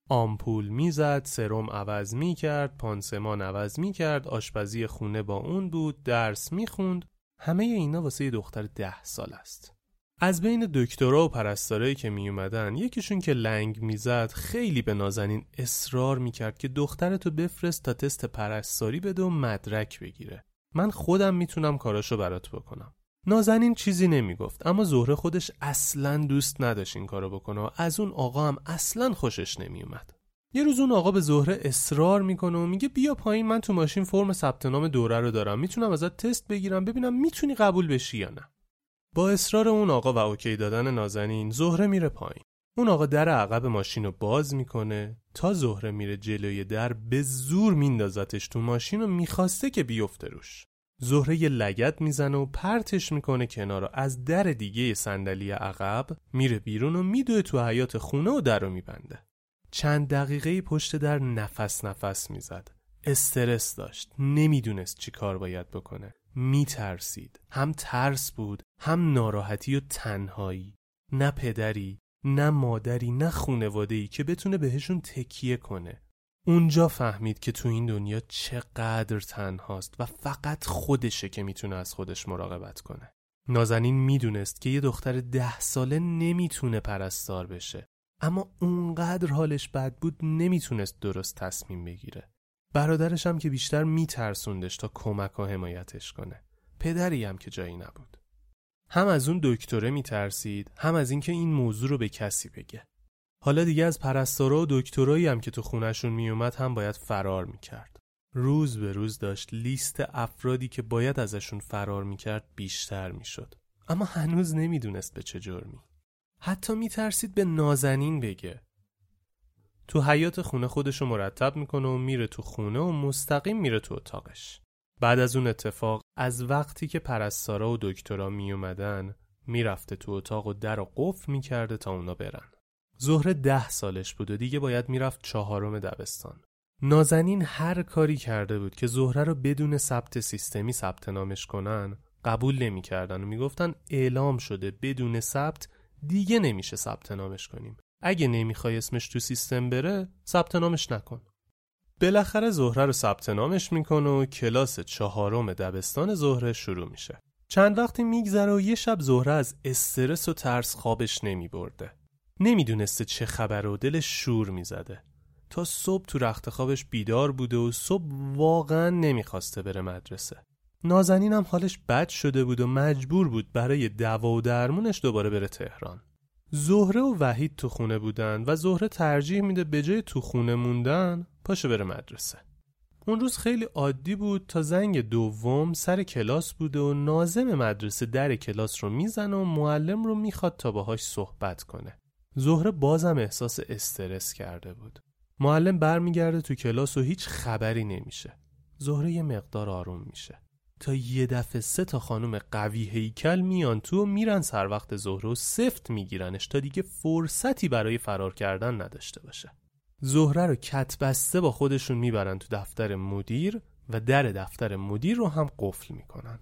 آمپول میزد، سرم عوض میکرد، پانسمان عوض میکرد، آشپزی خونه با اون بود، درس میخوند. همه اینا واسه یه دختر ده سال است. از بین دکترا و پرستارایی که می اومدن، یکیشون که لنگ میزد خیلی به نازنین اصرار میکرد که دخترتو بفرست تا تست پرستاری بده و مدرک بگیره. من خودم میتونم کاراشو برات بکنم. نازنین چیزی نمیگفت، اما زهره خودش اصلاً دوست نداشت این کارو بکنه و از اون آقا هم اصلاً خوشش نمیومد. یه روز اون آقا به زهره اصرار میکنه و میگه بیا پایین، من تو ماشین فرم ثبت نام دوره رو دارم، میتونم ازت تست بگیرم ببینم میتونی قبول بشی یا نه. با اصرار اون آقا و اوکی دادن نازنین، زهره میره پایین. اون آقا در عقب ماشین رو باز میکنه تا زهره میره جلوی در، به زور میندازتش تو ماشین و میخواسته که بیفته روش. زهره یه لگد میزنه و پرتش میکنه کنار، از در دیگه صندلی عقب میره بیرون و میدوه تو حیاط خونه و در رو میبنده. چند دقیقه پشت در نفس نفس میزد. استرس داشت، نمیدونست چی کار باید بکنه. میترسید، هم ترس بود هم ناراحتی و تنهایی. نه پدری، نه مادری، نه خونواده‌ای که بتونه بهشون تکیه کنه. اونجا فهمید که تو این دنیا چقدر تنهاست و فقط خودشه که میتونه از خودش مراقبت کنه. نازنین میدونست که یه دختر ده ساله نمیتونه پرستار بشه، اما اونقدر حالش بد بود نمیتونست درست تصمیم بگیره. برادرش هم که بیشتر میترسوندش تا کمک و حمایتش کنه. پدری هم که جایی نبود. هم از اون دکتره میترسید، هم از اینکه این موضوع رو به کسی بگه. حالا دیگه از پرستارا و دکترایی هم که تو خونهشون میومد هم باید فرار میکرد. روز به روز داشت لیست افرادی که باید ازشون فرار میکرد بیشتر میشد. اما هنوز نمیدونست به چه جرمی. حتی میترسید به نازنین بگه. تو حیاط خونه خودشو مرتب میکنه و میره تو خونه و مستقیم میره تو اتاقش. بعد از اون اتفاق، از وقتی که پرستارا و دکترا میومدن، میرفته تو اتاق و در رو قفل میکرده تا اونا برن. زهره ده سالش بود و دیگه باید میرفت چهارم دبستان. نازنین هر کاری کرده بود که زهره رو بدون ثبت سیستمی ثبت نامش کنن، قبول نمی‌کردن و میگفتن اعلام شده بدون ثبت دیگه نمیشه ثبت نامش کنیم. اگه نمیخوای اسمش تو سیستم بره، ثبت نامش نکن. بالاخره زهره رو ثبت نامش میکنه و کلاس چهارم دبستان زهره شروع میشه. چند وقتی میگذره و یه شب زهره از استرس و ترس خوابش نمیبرده. نمیدونسته چه خبره و دلش شور میزده. تا صبح تو رخت خوابش بیدار بوده و صبح واقعا نمیخواسته بره مدرسه. نازنین هم حالش بد شده بود و مجبور بود برای دوا و درمونش دوباره بره تهران. زهره و وحید تو خونه بودن و زهره ترجیح میده به جای تو خونه موندن پاشه بره مدرسه. اون روز خیلی عادی بود تا زنگ دوم سر کلاس بوده و ناظم مدرسه در کلاس رو میزنه و معلم رو میخواد تا باهاش صحبت کنه. زهره بازم احساس استرس کرده بود. معلم برمیگرده تو کلاس و هیچ خبری نمیشه. زهره یه مقدار آروم میشه تا یه دفعه سه تا خانم قوی هیکل میان تو و میرن سر وقت زهره و سفت میگیرنش تا دیگه فرصتی برای فرار کردن نداشته باشه. زهره رو کت بسته با خودشون میبرن تو دفتر مدیر و در دفتر مدیر رو هم قفل میکنن.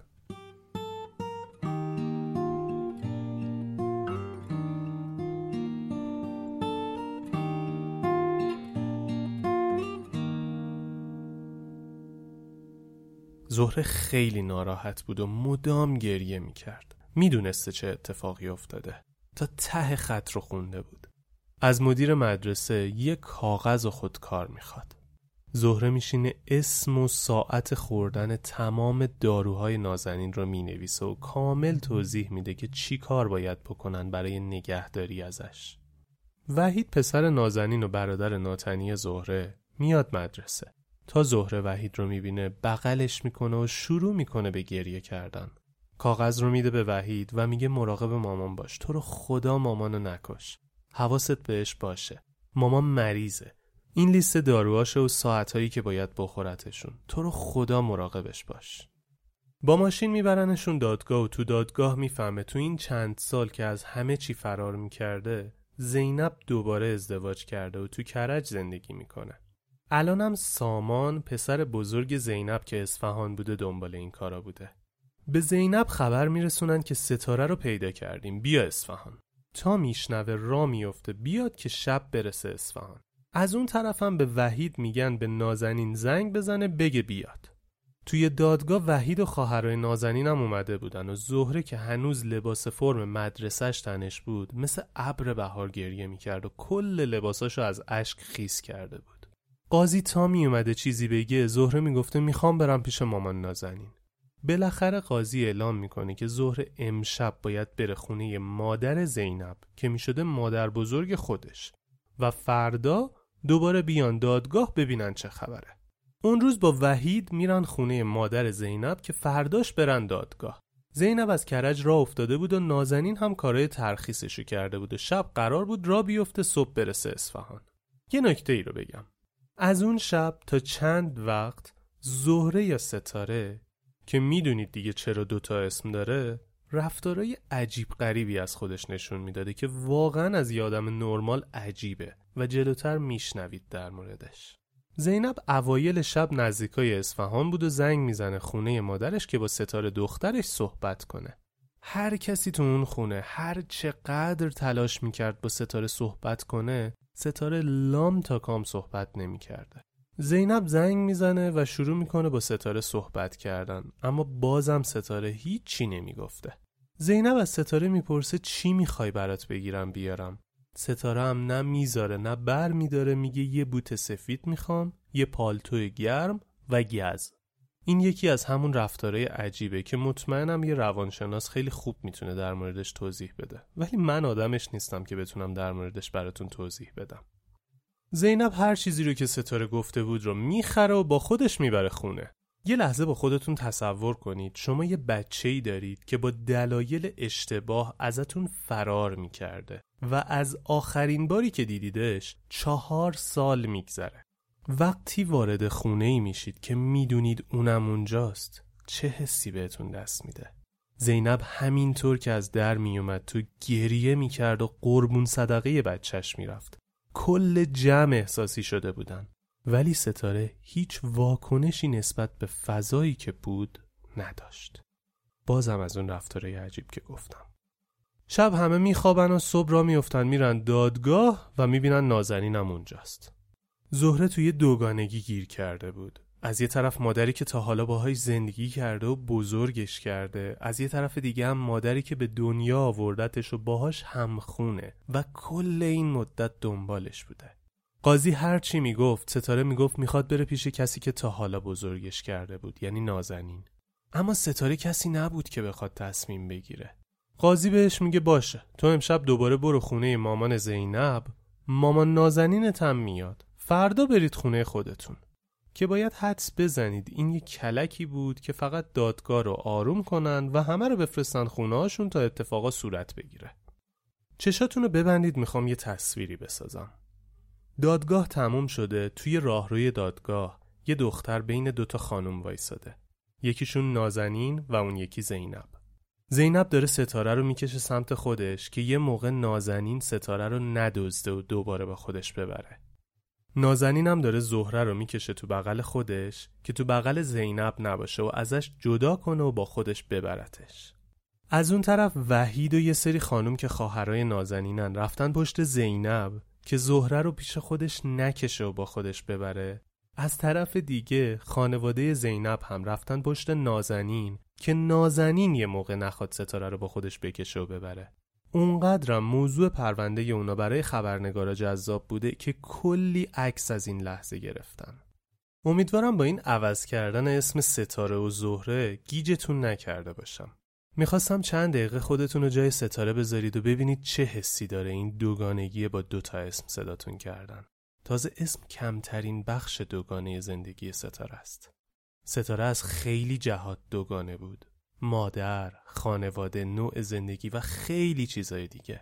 زهره خیلی ناراحت بود و مدام گریه میکرد. میدونسته چه اتفاقی افتاده. تا ته خط رو خونده بود. از مدیر مدرسه یک کاغذ و خودکار میخواد. زهره میشینه اسم و ساعت خوردن تمام داروهای نازنین رو مینویسه و کامل توضیح میده که چی کار باید بکنن برای نگهداری ازش. وحید پسر نازنین و برادر ناتنی زهره میاد مدرسه. تا زهره وحید رو میبینه بغلش میکنه و شروع میکنه به گریه کردن. کاغذ رو میده به وحید و میگه مراقب مامان باش. تو رو خدا مامانو نکش. حواست بهش باشه. مامان مریضه. این لیست داروهاشه و ساعتایی که باید بخورتشون. تو رو خدا مراقبش باش. با ماشین میبرنشون دادگاه و تو دادگاه میفهمه تو این چند سال که از همه چی فرار میکرده، زینب دوباره ازدواج کرده و تو کرج زندگی میکنه. الانم سامان پسر بزرگ زینب که اصفهان بوده دنبال این کارا بوده. به زینب خبر میرسونن که ستاره رو پیدا کردیم، بیا اصفهان. تا میشنوه را میفته بیاد که شب برسه اصفهان. از اون طرفم به وحید میگن به نازنین زنگ بزنه بگه بیاد. توی دادگاه وحید و خواهرای نازنینم اومده بودن و زهره که هنوز لباس فرم مدرسه‌اش تنش بود مثل ابر بهار گریه میکرد و کل لباساشو از اشک خیس کرده بود. قاضی تا می اومده چیزی بگه زهره میگفته میخوام برم پیش مامان نازنین. بالاخره قاضی اعلام میکنه که زهره امشب باید بره خونه مادر زینب که میشده مادر بزرگ خودش و فردا دوباره بیان دادگاه ببینن چه خبره. اون روز با وحید میرن خونه مادر زینب که فرداش برن دادگاه. زینب از کرج راه افتاده بود و نازنین هم کارای ترخیصشو کرده بود و شب قرار بود راه بیفته صبح برسه اصفهان. یه نکته ای رو بگم. از اون شب تا چند وقت زهره یا ستاره که میدونید دیگه چرا دوتا اسم داره رفتارای عجیب غریبی از خودش نشون میداده که واقعا از یه آدم نرمال عجیبه و جلوتر میشنوید در موردش. زینب اوایل شب نزدیکای اصفهان بود و زنگ میزنه خونه مادرش که با ستاره دخترش صحبت کنه. هر کسی تو اون خونه هر چقدر تلاش میکرد با ستاره صحبت کنه ستاره لام تا کام صحبت نمیکرده. زینب زنگ میزنه و شروع میکنه با ستاره صحبت کردن اما بازم ستاره هیچ چی نمیگفته. زینب از ستاره میپرسه چی میخوای برات بگیرم بیارم. ستاره هم نه میذاره نه بر میداره، میگه یه بوت سفید میخوام، یه پالتو گرم و گز. این یکی از همون رفتارهای عجیبه که مطمئنم یه روانشناس خیلی خوب میتونه در موردش توضیح بده، ولی من آدمش نیستم که بتونم در موردش براتون توضیح بدم. زینب هر چیزی رو که ستاره گفته بود رو میخره و با خودش میبره خونه. یه لحظه با خودتون تصور کنید شما یه بچه‌ای دارید که با دلایل اشتباه ازتون فرار میکرده و از آخرین باری که دیدیدش چهار سال میگذره. وقتی وارد خونه‌ای میشید که میدونید اونم اونجاست، چه حسی بهتون دست میده؟ زینب همینطور که از در میومد تو گریه میکرد و قربون صدقه بچهش میرفت. کل جمع احساسی شده بودن، ولی ستاره هیچ واکنشی نسبت به فضایی که بود نداشت. بازم از اون رفتارهای عجیب که گفتم. شب همه میخوابن و صبح را میفتن میرن دادگاه و میبینن نازنینم اونجاست. زهره توی دوگانگی گیر کرده بود. از یه طرف مادری که تا حالا باهاش زندگی کرده و بزرگش کرده، از یه طرف دیگه هم مادری که به دنیا آوردتش و باهاش همخونه و کل این مدت دنبالش بوده. قاضی هر چی میگفت ستاره میگفت میخواد بره پیش کسی که تا حالا بزرگش کرده بود، یعنی نازنین. اما ستاره کسی نبود که بخواد تصمیم بگیره. قاضی بهش میگه باشه تو امشب دوباره برو خونه مامان زینب، مامان نازنینت هم میاد، فردا برید خونه خودتون. که باید حدس بزنید این یه کلکی بود که فقط دادگاه رو آروم کنن و همه رو بفرستن خونه هاشون تا اتفاقا صورت بگیره. چشاتون رو ببندید، میخوام یه تصویری بسازم. دادگاه تموم شده. توی راهروی دادگاه یه دختر بین دوتا خانم وایساده. یکیشون نازنین و اون یکی زینب. زینب داره ستاره رو میکشه سمت خودش که یه موقع نازنین ستاره رو ندزده و دوباره با خودش ببره. نازنین هم داره زهره رو میکشه تو بغل خودش که تو بغل زینب نباشه و ازش جدا کنه و با خودش ببرتش. از اون طرف وحید و یه سری خانم که خواهرای نازنینن رفتن پشت زینب که زهره رو پیش خودش نکشه و با خودش ببره. از طرف دیگه خانواده زینب هم رفتن پشت نازنین که نازنین یه موقع نخواد ستاره رو با خودش بکشه و ببره. اونقدرم موضوع پرونده اونا برای خبرنگارا جذاب بوده که کلی عکس از این لحظه گرفتن. امیدوارم با این عوض کردن اسم ستاره و زهره گیجتون نکرده باشم. میخواستم چند دقیقه خودتون رو جای ستاره بذارید و ببینید چه حسی داره این دوگانگی با دوتا اسم صداتون کردن. تازه اسم کمترین بخش دوگانه زندگی ستاره است. ستاره از خیلی جهات دوگانه بود. مادر، خانواده، نوع زندگی و خیلی چیزای دیگه.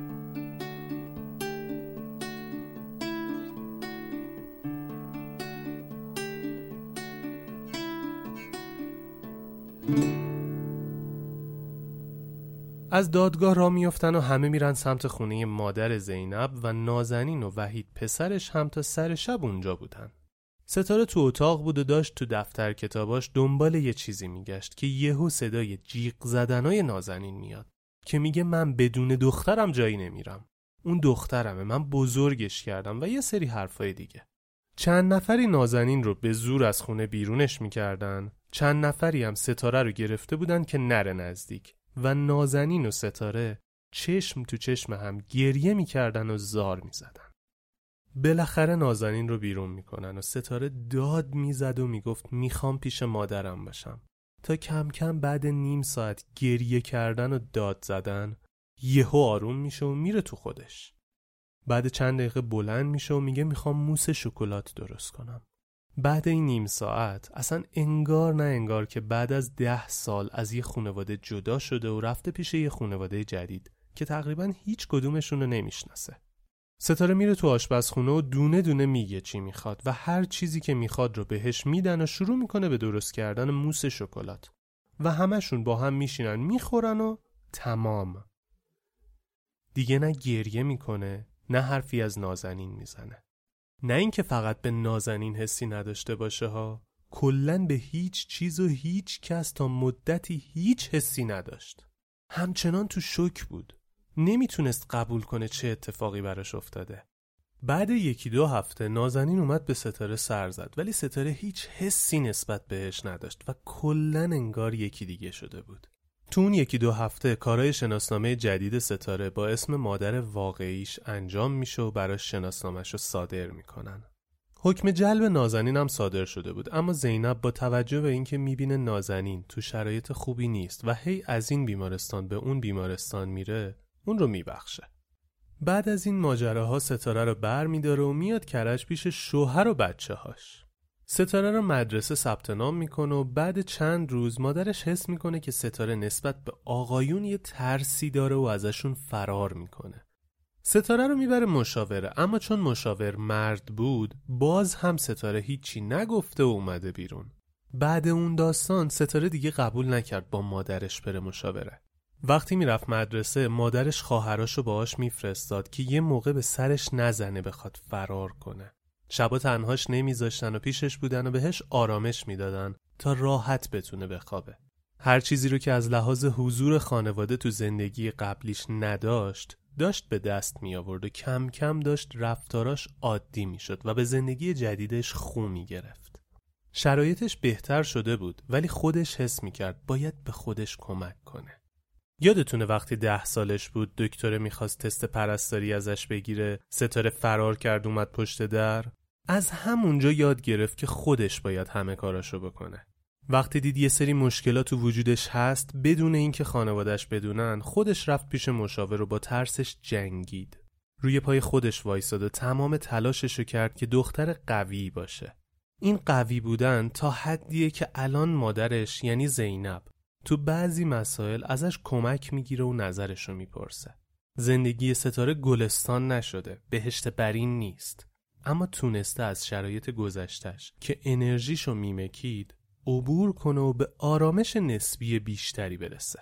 از دادگاه را میافتن و همه میرن سمت خونه مادر زینب و نازنین و وحید پسرش هم تا سر شب اونجا بودن. ستاره تو اتاق بود و داشت تو دفتر کتاباش دنبال یه چیزی میگشت که یهو صدای جیغ زدنای نازنین میاد که میگه من بدون دخترم جایی نمیرم. اون دخترمه، من بزرگش کردم و یه سری حرفای دیگه. چند نفری نازنین رو به زور از خونه بیرونش میکردن، چند نفری هم ستاره رو گرفته بودن که نره نزدیک و نازنین و ستاره چشم تو چشم هم گریه میکردن و زار میزدن. بالاخره نازنین رو بیرون میکنن و ستاره داد میزد و میگفت میخوام پیش مادرم باشم. تا کم کم بعد نیم ساعت گریه کردن و داد زدن یهو آروم میشه و میره تو خودش. بعد چند دقیقه بلند میشه و میگه میخوام موس شکلات درست کنم. بعد این نیم ساعت اصلا انگار نه انگار که بعد از ده سال از یه خانواده جدا شده و رفته پیش یه خانواده جدید که تقریبا هیچ کدومشون رو نمیشناسه. ستاره میره تو آشپزخونه و دونه دونه میگه چی میخواد و هر چیزی که میخواد رو بهش میدن و شروع میکنه به درست کردن موس شکلات و همشون با هم میشینن میخورن و تمام. دیگه نه گریه میکنه نه حرفی از نازنین میزنه. نه اینکه فقط به نازنین حسی نداشته باشه ها، کلن به هیچ چیز و هیچ کس تا مدتی هیچ حسی نداشت. همچنان تو شوک بود. نمیتونست قبول کنه چه اتفاقی براش افتاده. بعد یکی دو هفته نازنین اومد به ستاره سر زد ولی ستاره هیچ حسی نسبت بهش نداشت و کلن انگار یکی دیگه شده بود. تو اون یکی دو هفته کارهای شناسنامه جدید ستاره با اسم مادر واقعیش انجام میشه و براش شناسنامه‌ش رو صادر میکنن. حکم جلب نازنین هم صادر شده بود، اما زینب با توجه به اینکه میبینه نازنین تو شرایط خوبی نیست و هی از این بیمارستان به اون بیمارستان میره، اون رو میبخشه. بعد از این ماجراها ستاره رو بر میداره و میاد کرج پیش شوهر و بچه هاش. ستاره رو مدرسه ثبت نام میکنه و بعد چند روز مادرش حس میکنه که ستاره نسبت به آقایون یه ترسی داره و ازشون فرار میکنه. ستاره رو میبره مشاوره، اما چون مشاور مرد بود باز هم ستاره هیچی نگفته و اومده بیرون. بعد اون داستان ستاره دیگه قبول نکرد با مادرش بره مشاوره. وقتی میرفت مدرسه مادرش خواهراشو باهاش میفرستاد که یه موقع به سرش نزنه بخواد فرار کنه. شبا تنهاش نمیذاشتن و پیشش بودن و بهش آرامش میدادن تا راحت بتونه بخوابه. هر چیزی رو که از لحاظ حضور خانواده تو زندگی قبلیش نداشت داشت به دست می آورد و کم کم داشت رفتاراش عادی می شد و به زندگی جدیدش خو می گرفت. شرایطش بهتر شده بود ولی خودش حس می کرد باید به خودش کمک کنه. یادتونه وقتی ده سالش بود دکتر میخواست تست پرستاری ازش بگیره، ستاره فرار کرد اومد پشت در؟ از همونجا یاد گرفت که خودش باید همه کاراشو بکنه. وقتی دید یه سری مشکلات تو وجودش هست بدون اینکه خانواده‌اش بدونن، خودش رفت پیش مشاور و با ترسش جنگید. روی پای خودش وایساد و تمام تلاششو کرد که دختر قوی باشه. این قوی بودن تا حدیه که الان مادرش یعنی زینب تو بعضی مسائل ازش کمک میگیره و نظرشو میپرسه. زندگی ستاره گلستان نشده، بهشت برین نیست، اما تونسته از شرایط گذشتش که انرژیشو میمکید عبور کنه و به آرامش نسبی بیشتری برسه.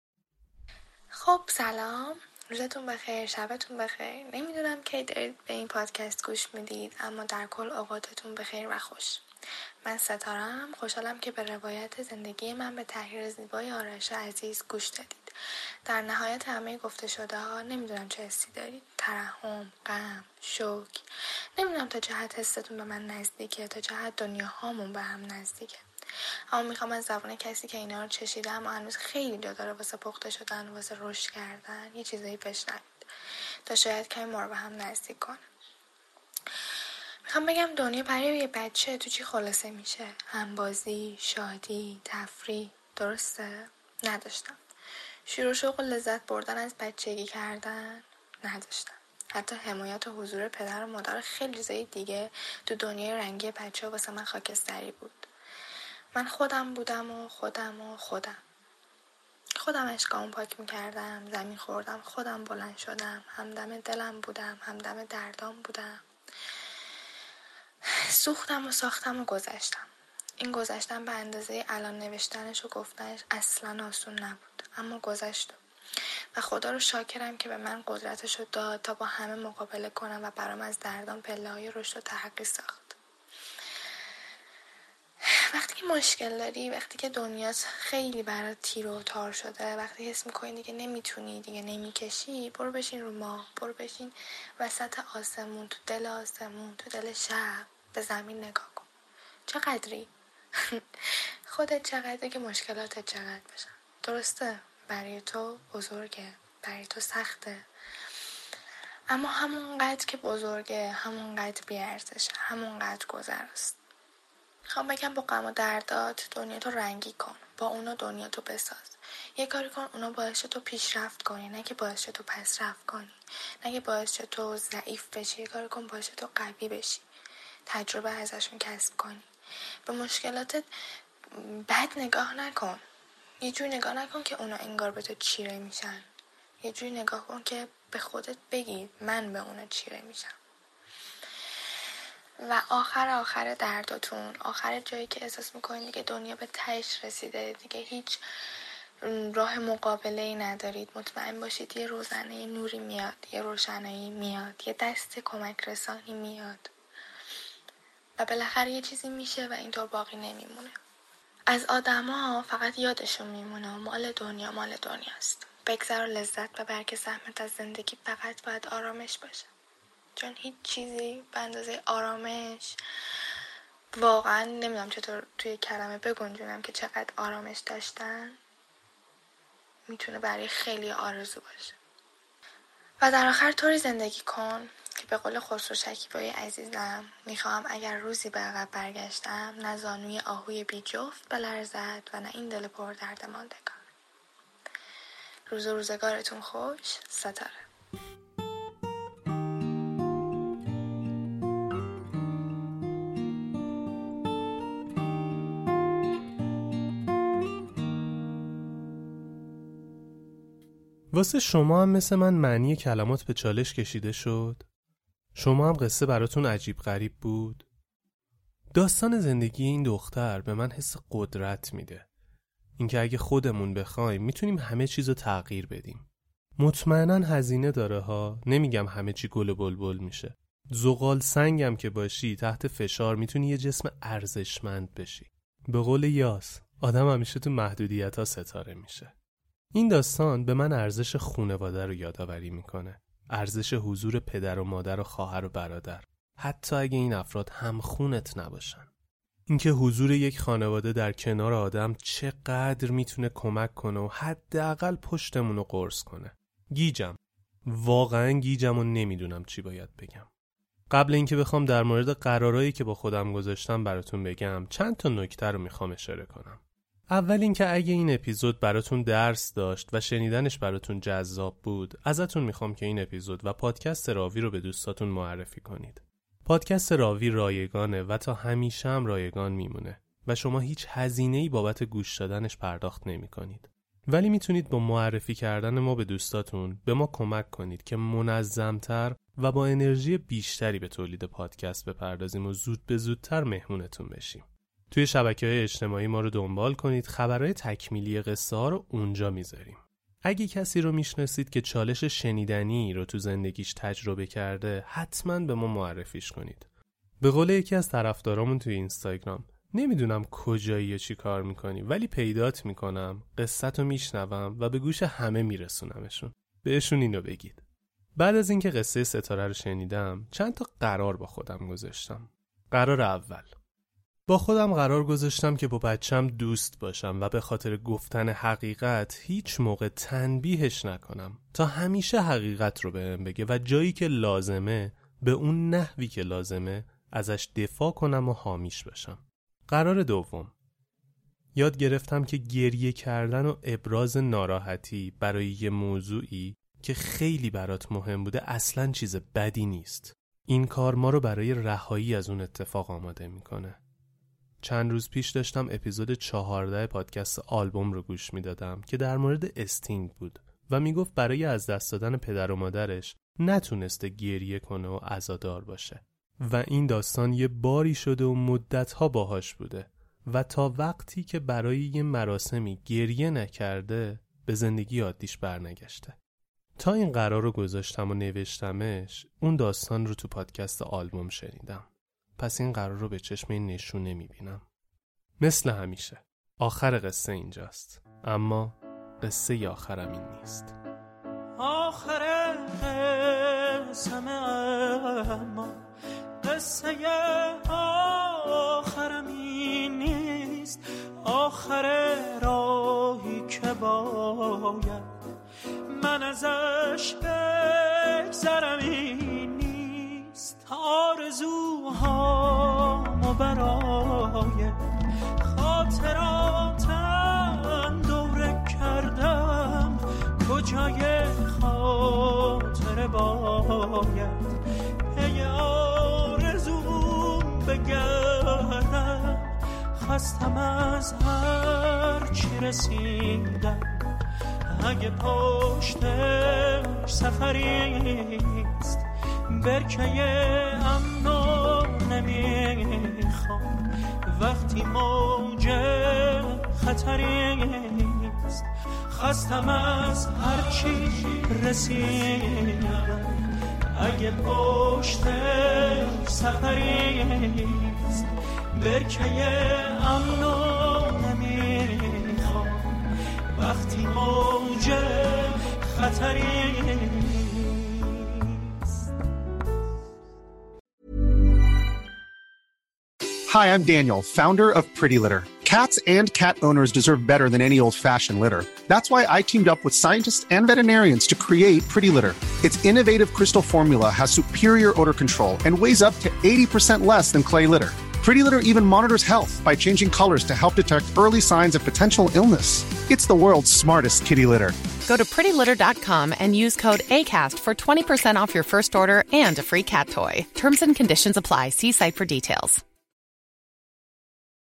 خب سلام، روزتون بخیر، شبتون بخیر. نمیدونم کی دارید به این پادکست گوش میدید، اما در کل اوقاتتون بخیر و خوش. من ستاره‌ام، خوشحالم که به روایت زندگی من به تحریر زیبای آرش عزیز گوش دادید. در نهایت همه گفته شده ها نمیدونم چه حسی دارید، ترحم، غم، شوک. نمیدونم تا جهت حستون به من نزدیکه، تا جهت دنیا هامون به هم نزدیکه. اما میخوام از زبان کسی که اینا رو چشیده اما هنوز خیلی جا داره واسه پخته شدن و واسه رشد کردن یه چیزایی بشنوید تا شاید کمی ما رو به هم نزدیک کنه. میخوام بگم دنیا برای یه بچه تو چی خلاصه میشه؟ همبازی، شادی، تفریح. درسته؟ نداشتم. شور و شوق و لذت بردن از بچگی کردن نداشتم. حتی حمایت و حضور پدر و مادر خیلی چیزای دیگه تو دنیای رنگی بچه ها واسه من خاکستری بود. من خودم بودم و خودم و خودم خودم اشکام پاک میکردم، زمین خوردم، خودم بلند شدم، همدم دلم بودم، همدم دردام بودم، سوختم و ساختم و گذشتم. این گذشتم به اندازه الان نوشتنش و گفتنش اصلا آسون نبود، اما گذشت و خدا رو شاکرم که به من قدرتش رو داد تا با همه مقابله کنم و برام از دردام پله های رشد و تحقی ساخت. وقتی که مشکل داری، وقتی که دنیات خیلی برات تیر و تار شده، وقتی حس میکنی دیگه نمیتونی، دیگه نمیکشی، برو بشین رو ماه، برو بشین وسط آسمون، تو دل آسمون، تو دل شب، به زمین نگاه کن. چقدری؟ خودت چقدره که مشکلاتت چقدر بشن. درسته برای تو بزرگه، برای تو سخته، اما همونقدر که بزرگه همونقدر بیارزشه، همونقدر گذراست. میخوام بگم با غم و دردات دنیا تو رنگی کن، با اونا دنیا تو بساز. یه کاری کن اونا باعث تو پیشرفت کنی، نه که باعث تو پس رفت کنی، نه که باعث تو ضعیف بشی. یه کاری کن باعث تو قوی بشی، تجربه ازشون کسب کنی. به مشکلاتت بد نگاه نکن، یه جوری نگاه نکن که اونا انگار به تو چیره میشن. یه جوری نگاه کن که به خودت بگی من به اونا چیره میشم. و آخر آخر درداتون، آخر جایی که احساس میکنید دیگه دنیا به تهش رسیده، دیگه هیچ راه مقابله‌ای ندارید، مطمئن باشید یه روزنه نوری میاد، یه روشنایی میاد، یه دست کمک رسانی میاد و بالاخره یه چیزی میشه و اینطور باقی نمیمونه. از آدما فقط یادشون میمونه و مال دنیا مال دنیاست. بگذر و لذت ببر که زحمت از زندگی فقط باید آرامش باشه، چون هیچ چیزی به اندازه آرامش، واقعا نمیدونم چطور توی کلمه بگنجونم که چقدر آرامش داشتن میتونه برای خیلی آرزو باشه. و در آخر طوری زندگی کن که به قول خسرو شکیبایی عزیزم، میخوام اگر روزی به عقب برگشتم نه زانوی آهوی بی جفت بلرزد و نه این دل پر درد ماندگار. روز و روزگارتون خوش. ستاره. واسه شما هم مثل من معنی کلمات به چالش کشیده شد؟ شما هم قصه براتون عجیب غریب بود؟ داستان زندگی این دختر به من حس قدرت میده، اینکه اگه خودمون بخوایم میتونیم همه چیزو تغییر بدیم. مطمئناً هزینه داره ها، نمیگم همه چی گل و بلبل میشه. زغال سنگم که باشی تحت فشار میتونی یه جسم ارزشمند بشی. به قول یاس، آدم همیشه تو محدودیت ها ستاره میشه. این داستان به من ارزش خانواده رو یادآوری میکنه، ارزش حضور پدر و مادر و خواهر و برادر، حتی اگه این افراد هم خونت نباشن. اینکه حضور یک خانواده در کنار آدم چقدر میتونه کمک کنه و حداقل پشتمون رو قرص کنه. گیجم، واقعا گیجم و نمیدونم چی باید بگم. قبل اینکه بخوام در مورد قرارایی که با خودم گذاشتم براتون بگم، چند تا نکته رو میخوام اشاره کنم. اول اینکه اگه این اپیزود براتون درس داشت و شنیدنش براتون جذاب بود، ازتون میخوام که این اپیزود و پادکست راوی رو به دوستاتون معرفی کنید. پادکست راوی رایگانه و تا همیشه هم رایگان میمونه و شما هیچ هزینه‌ای بابت گوش دادنش پرداخت نمی‌کنید. ولی میتونید با معرفی کردن ما به دوستاتون به ما کمک کنید که منظم‌تر و با انرژی بیشتری به تولید پادکست بپردازیم و زود به زودتر مهمونتون بشیم. توی شبکه‌های اجتماعی ما رو دنبال کنید، خبرهای تکمیلی قصه ها رو اونجا میذاریم. اگه کسی رو میشناسید که چالش شنیدنی رو تو زندگیش تجربه کرده، حتما به ما معرفیش کنید. به قول یکی از طرفدارامون توی اینستاگرام، نمیدونم کجایی و چی کار میکنی ولی پیدات میکنم، قصه‌تو میشنوم و به گوش همه میرسونمشون. بهشون اینو بگید. بعد از اینکه قصه ستاره رو شنیدم، چند تا قرار با خودم گذاشتم. قرار اول، با خودم قرار گذاشتم که با بچم دوست باشم و به خاطر گفتن حقیقت هیچ موقع تنبیهش نکنم تا همیشه حقیقت رو بهم بگه و جایی که لازمه به اون نحوی که لازمه ازش دفاع کنم و حامیش باشم. قرار دوم، یاد گرفتم که گریه کردن و ابراز ناراحتی برای یه موضوعی که خیلی برات مهم بوده اصلاً چیز بدی نیست. این کار ما رو برای رهایی از اون اتفاق آماده میکنه. چند روز پیش داشتم اپیزود چهارده پادکست آلبوم رو گوش میدادم که در مورد استینگ بود و میگفت برای از دست دادن پدر و مادرش نتونسته گریه کنه و عزادار باشه و این داستان یه باری شده و مدتها باهاش بوده و تا وقتی که برای یه مراسمی گریه نکرده به زندگی عادیش برنگشته. تا این قرار رو گذاشتم و نوشتمش، اون داستان رو تو پادکست آلبوم شنیدم. پس این قرار رو به چشم این نشون نمیبینم. مثل همیشه آخر قصه اینجاست، اما قصه ی آخرم این نیست. آخر قصه اما قصه آخرم این نیست. آخر راهی که باید من ازش بگذرم این نیست. آرزوهامو برای خاطراتم دوره کردم، کجای خاطره باید پی آرزوم بگردم. خستم از هر چی رسیدم، اگه پشتش سفریست برکه امنو نمیخوام وقتی موج خطریست. خستم از هر چی رسیدم، اگه پشتش سفریست برکه امنو نمیخوام وقتی موج خطریست. Hi, I'm Daniel, founder of Pretty Litter. Cats and cat owners deserve better than any old-fashioned litter. That's why I teamed up with scientists and veterinarians to create Pretty Litter. Its innovative crystal formula has superior odor control and weighs up to eighty percent less than clay litter. Pretty Litter even monitors health by changing colors to help detect early signs of potential illness. It's the world's smartest kitty litter. Go to pretty litter dot com and use code ACAST for twenty percent off your first order and a free cat toy. Terms and conditions apply. See site for details.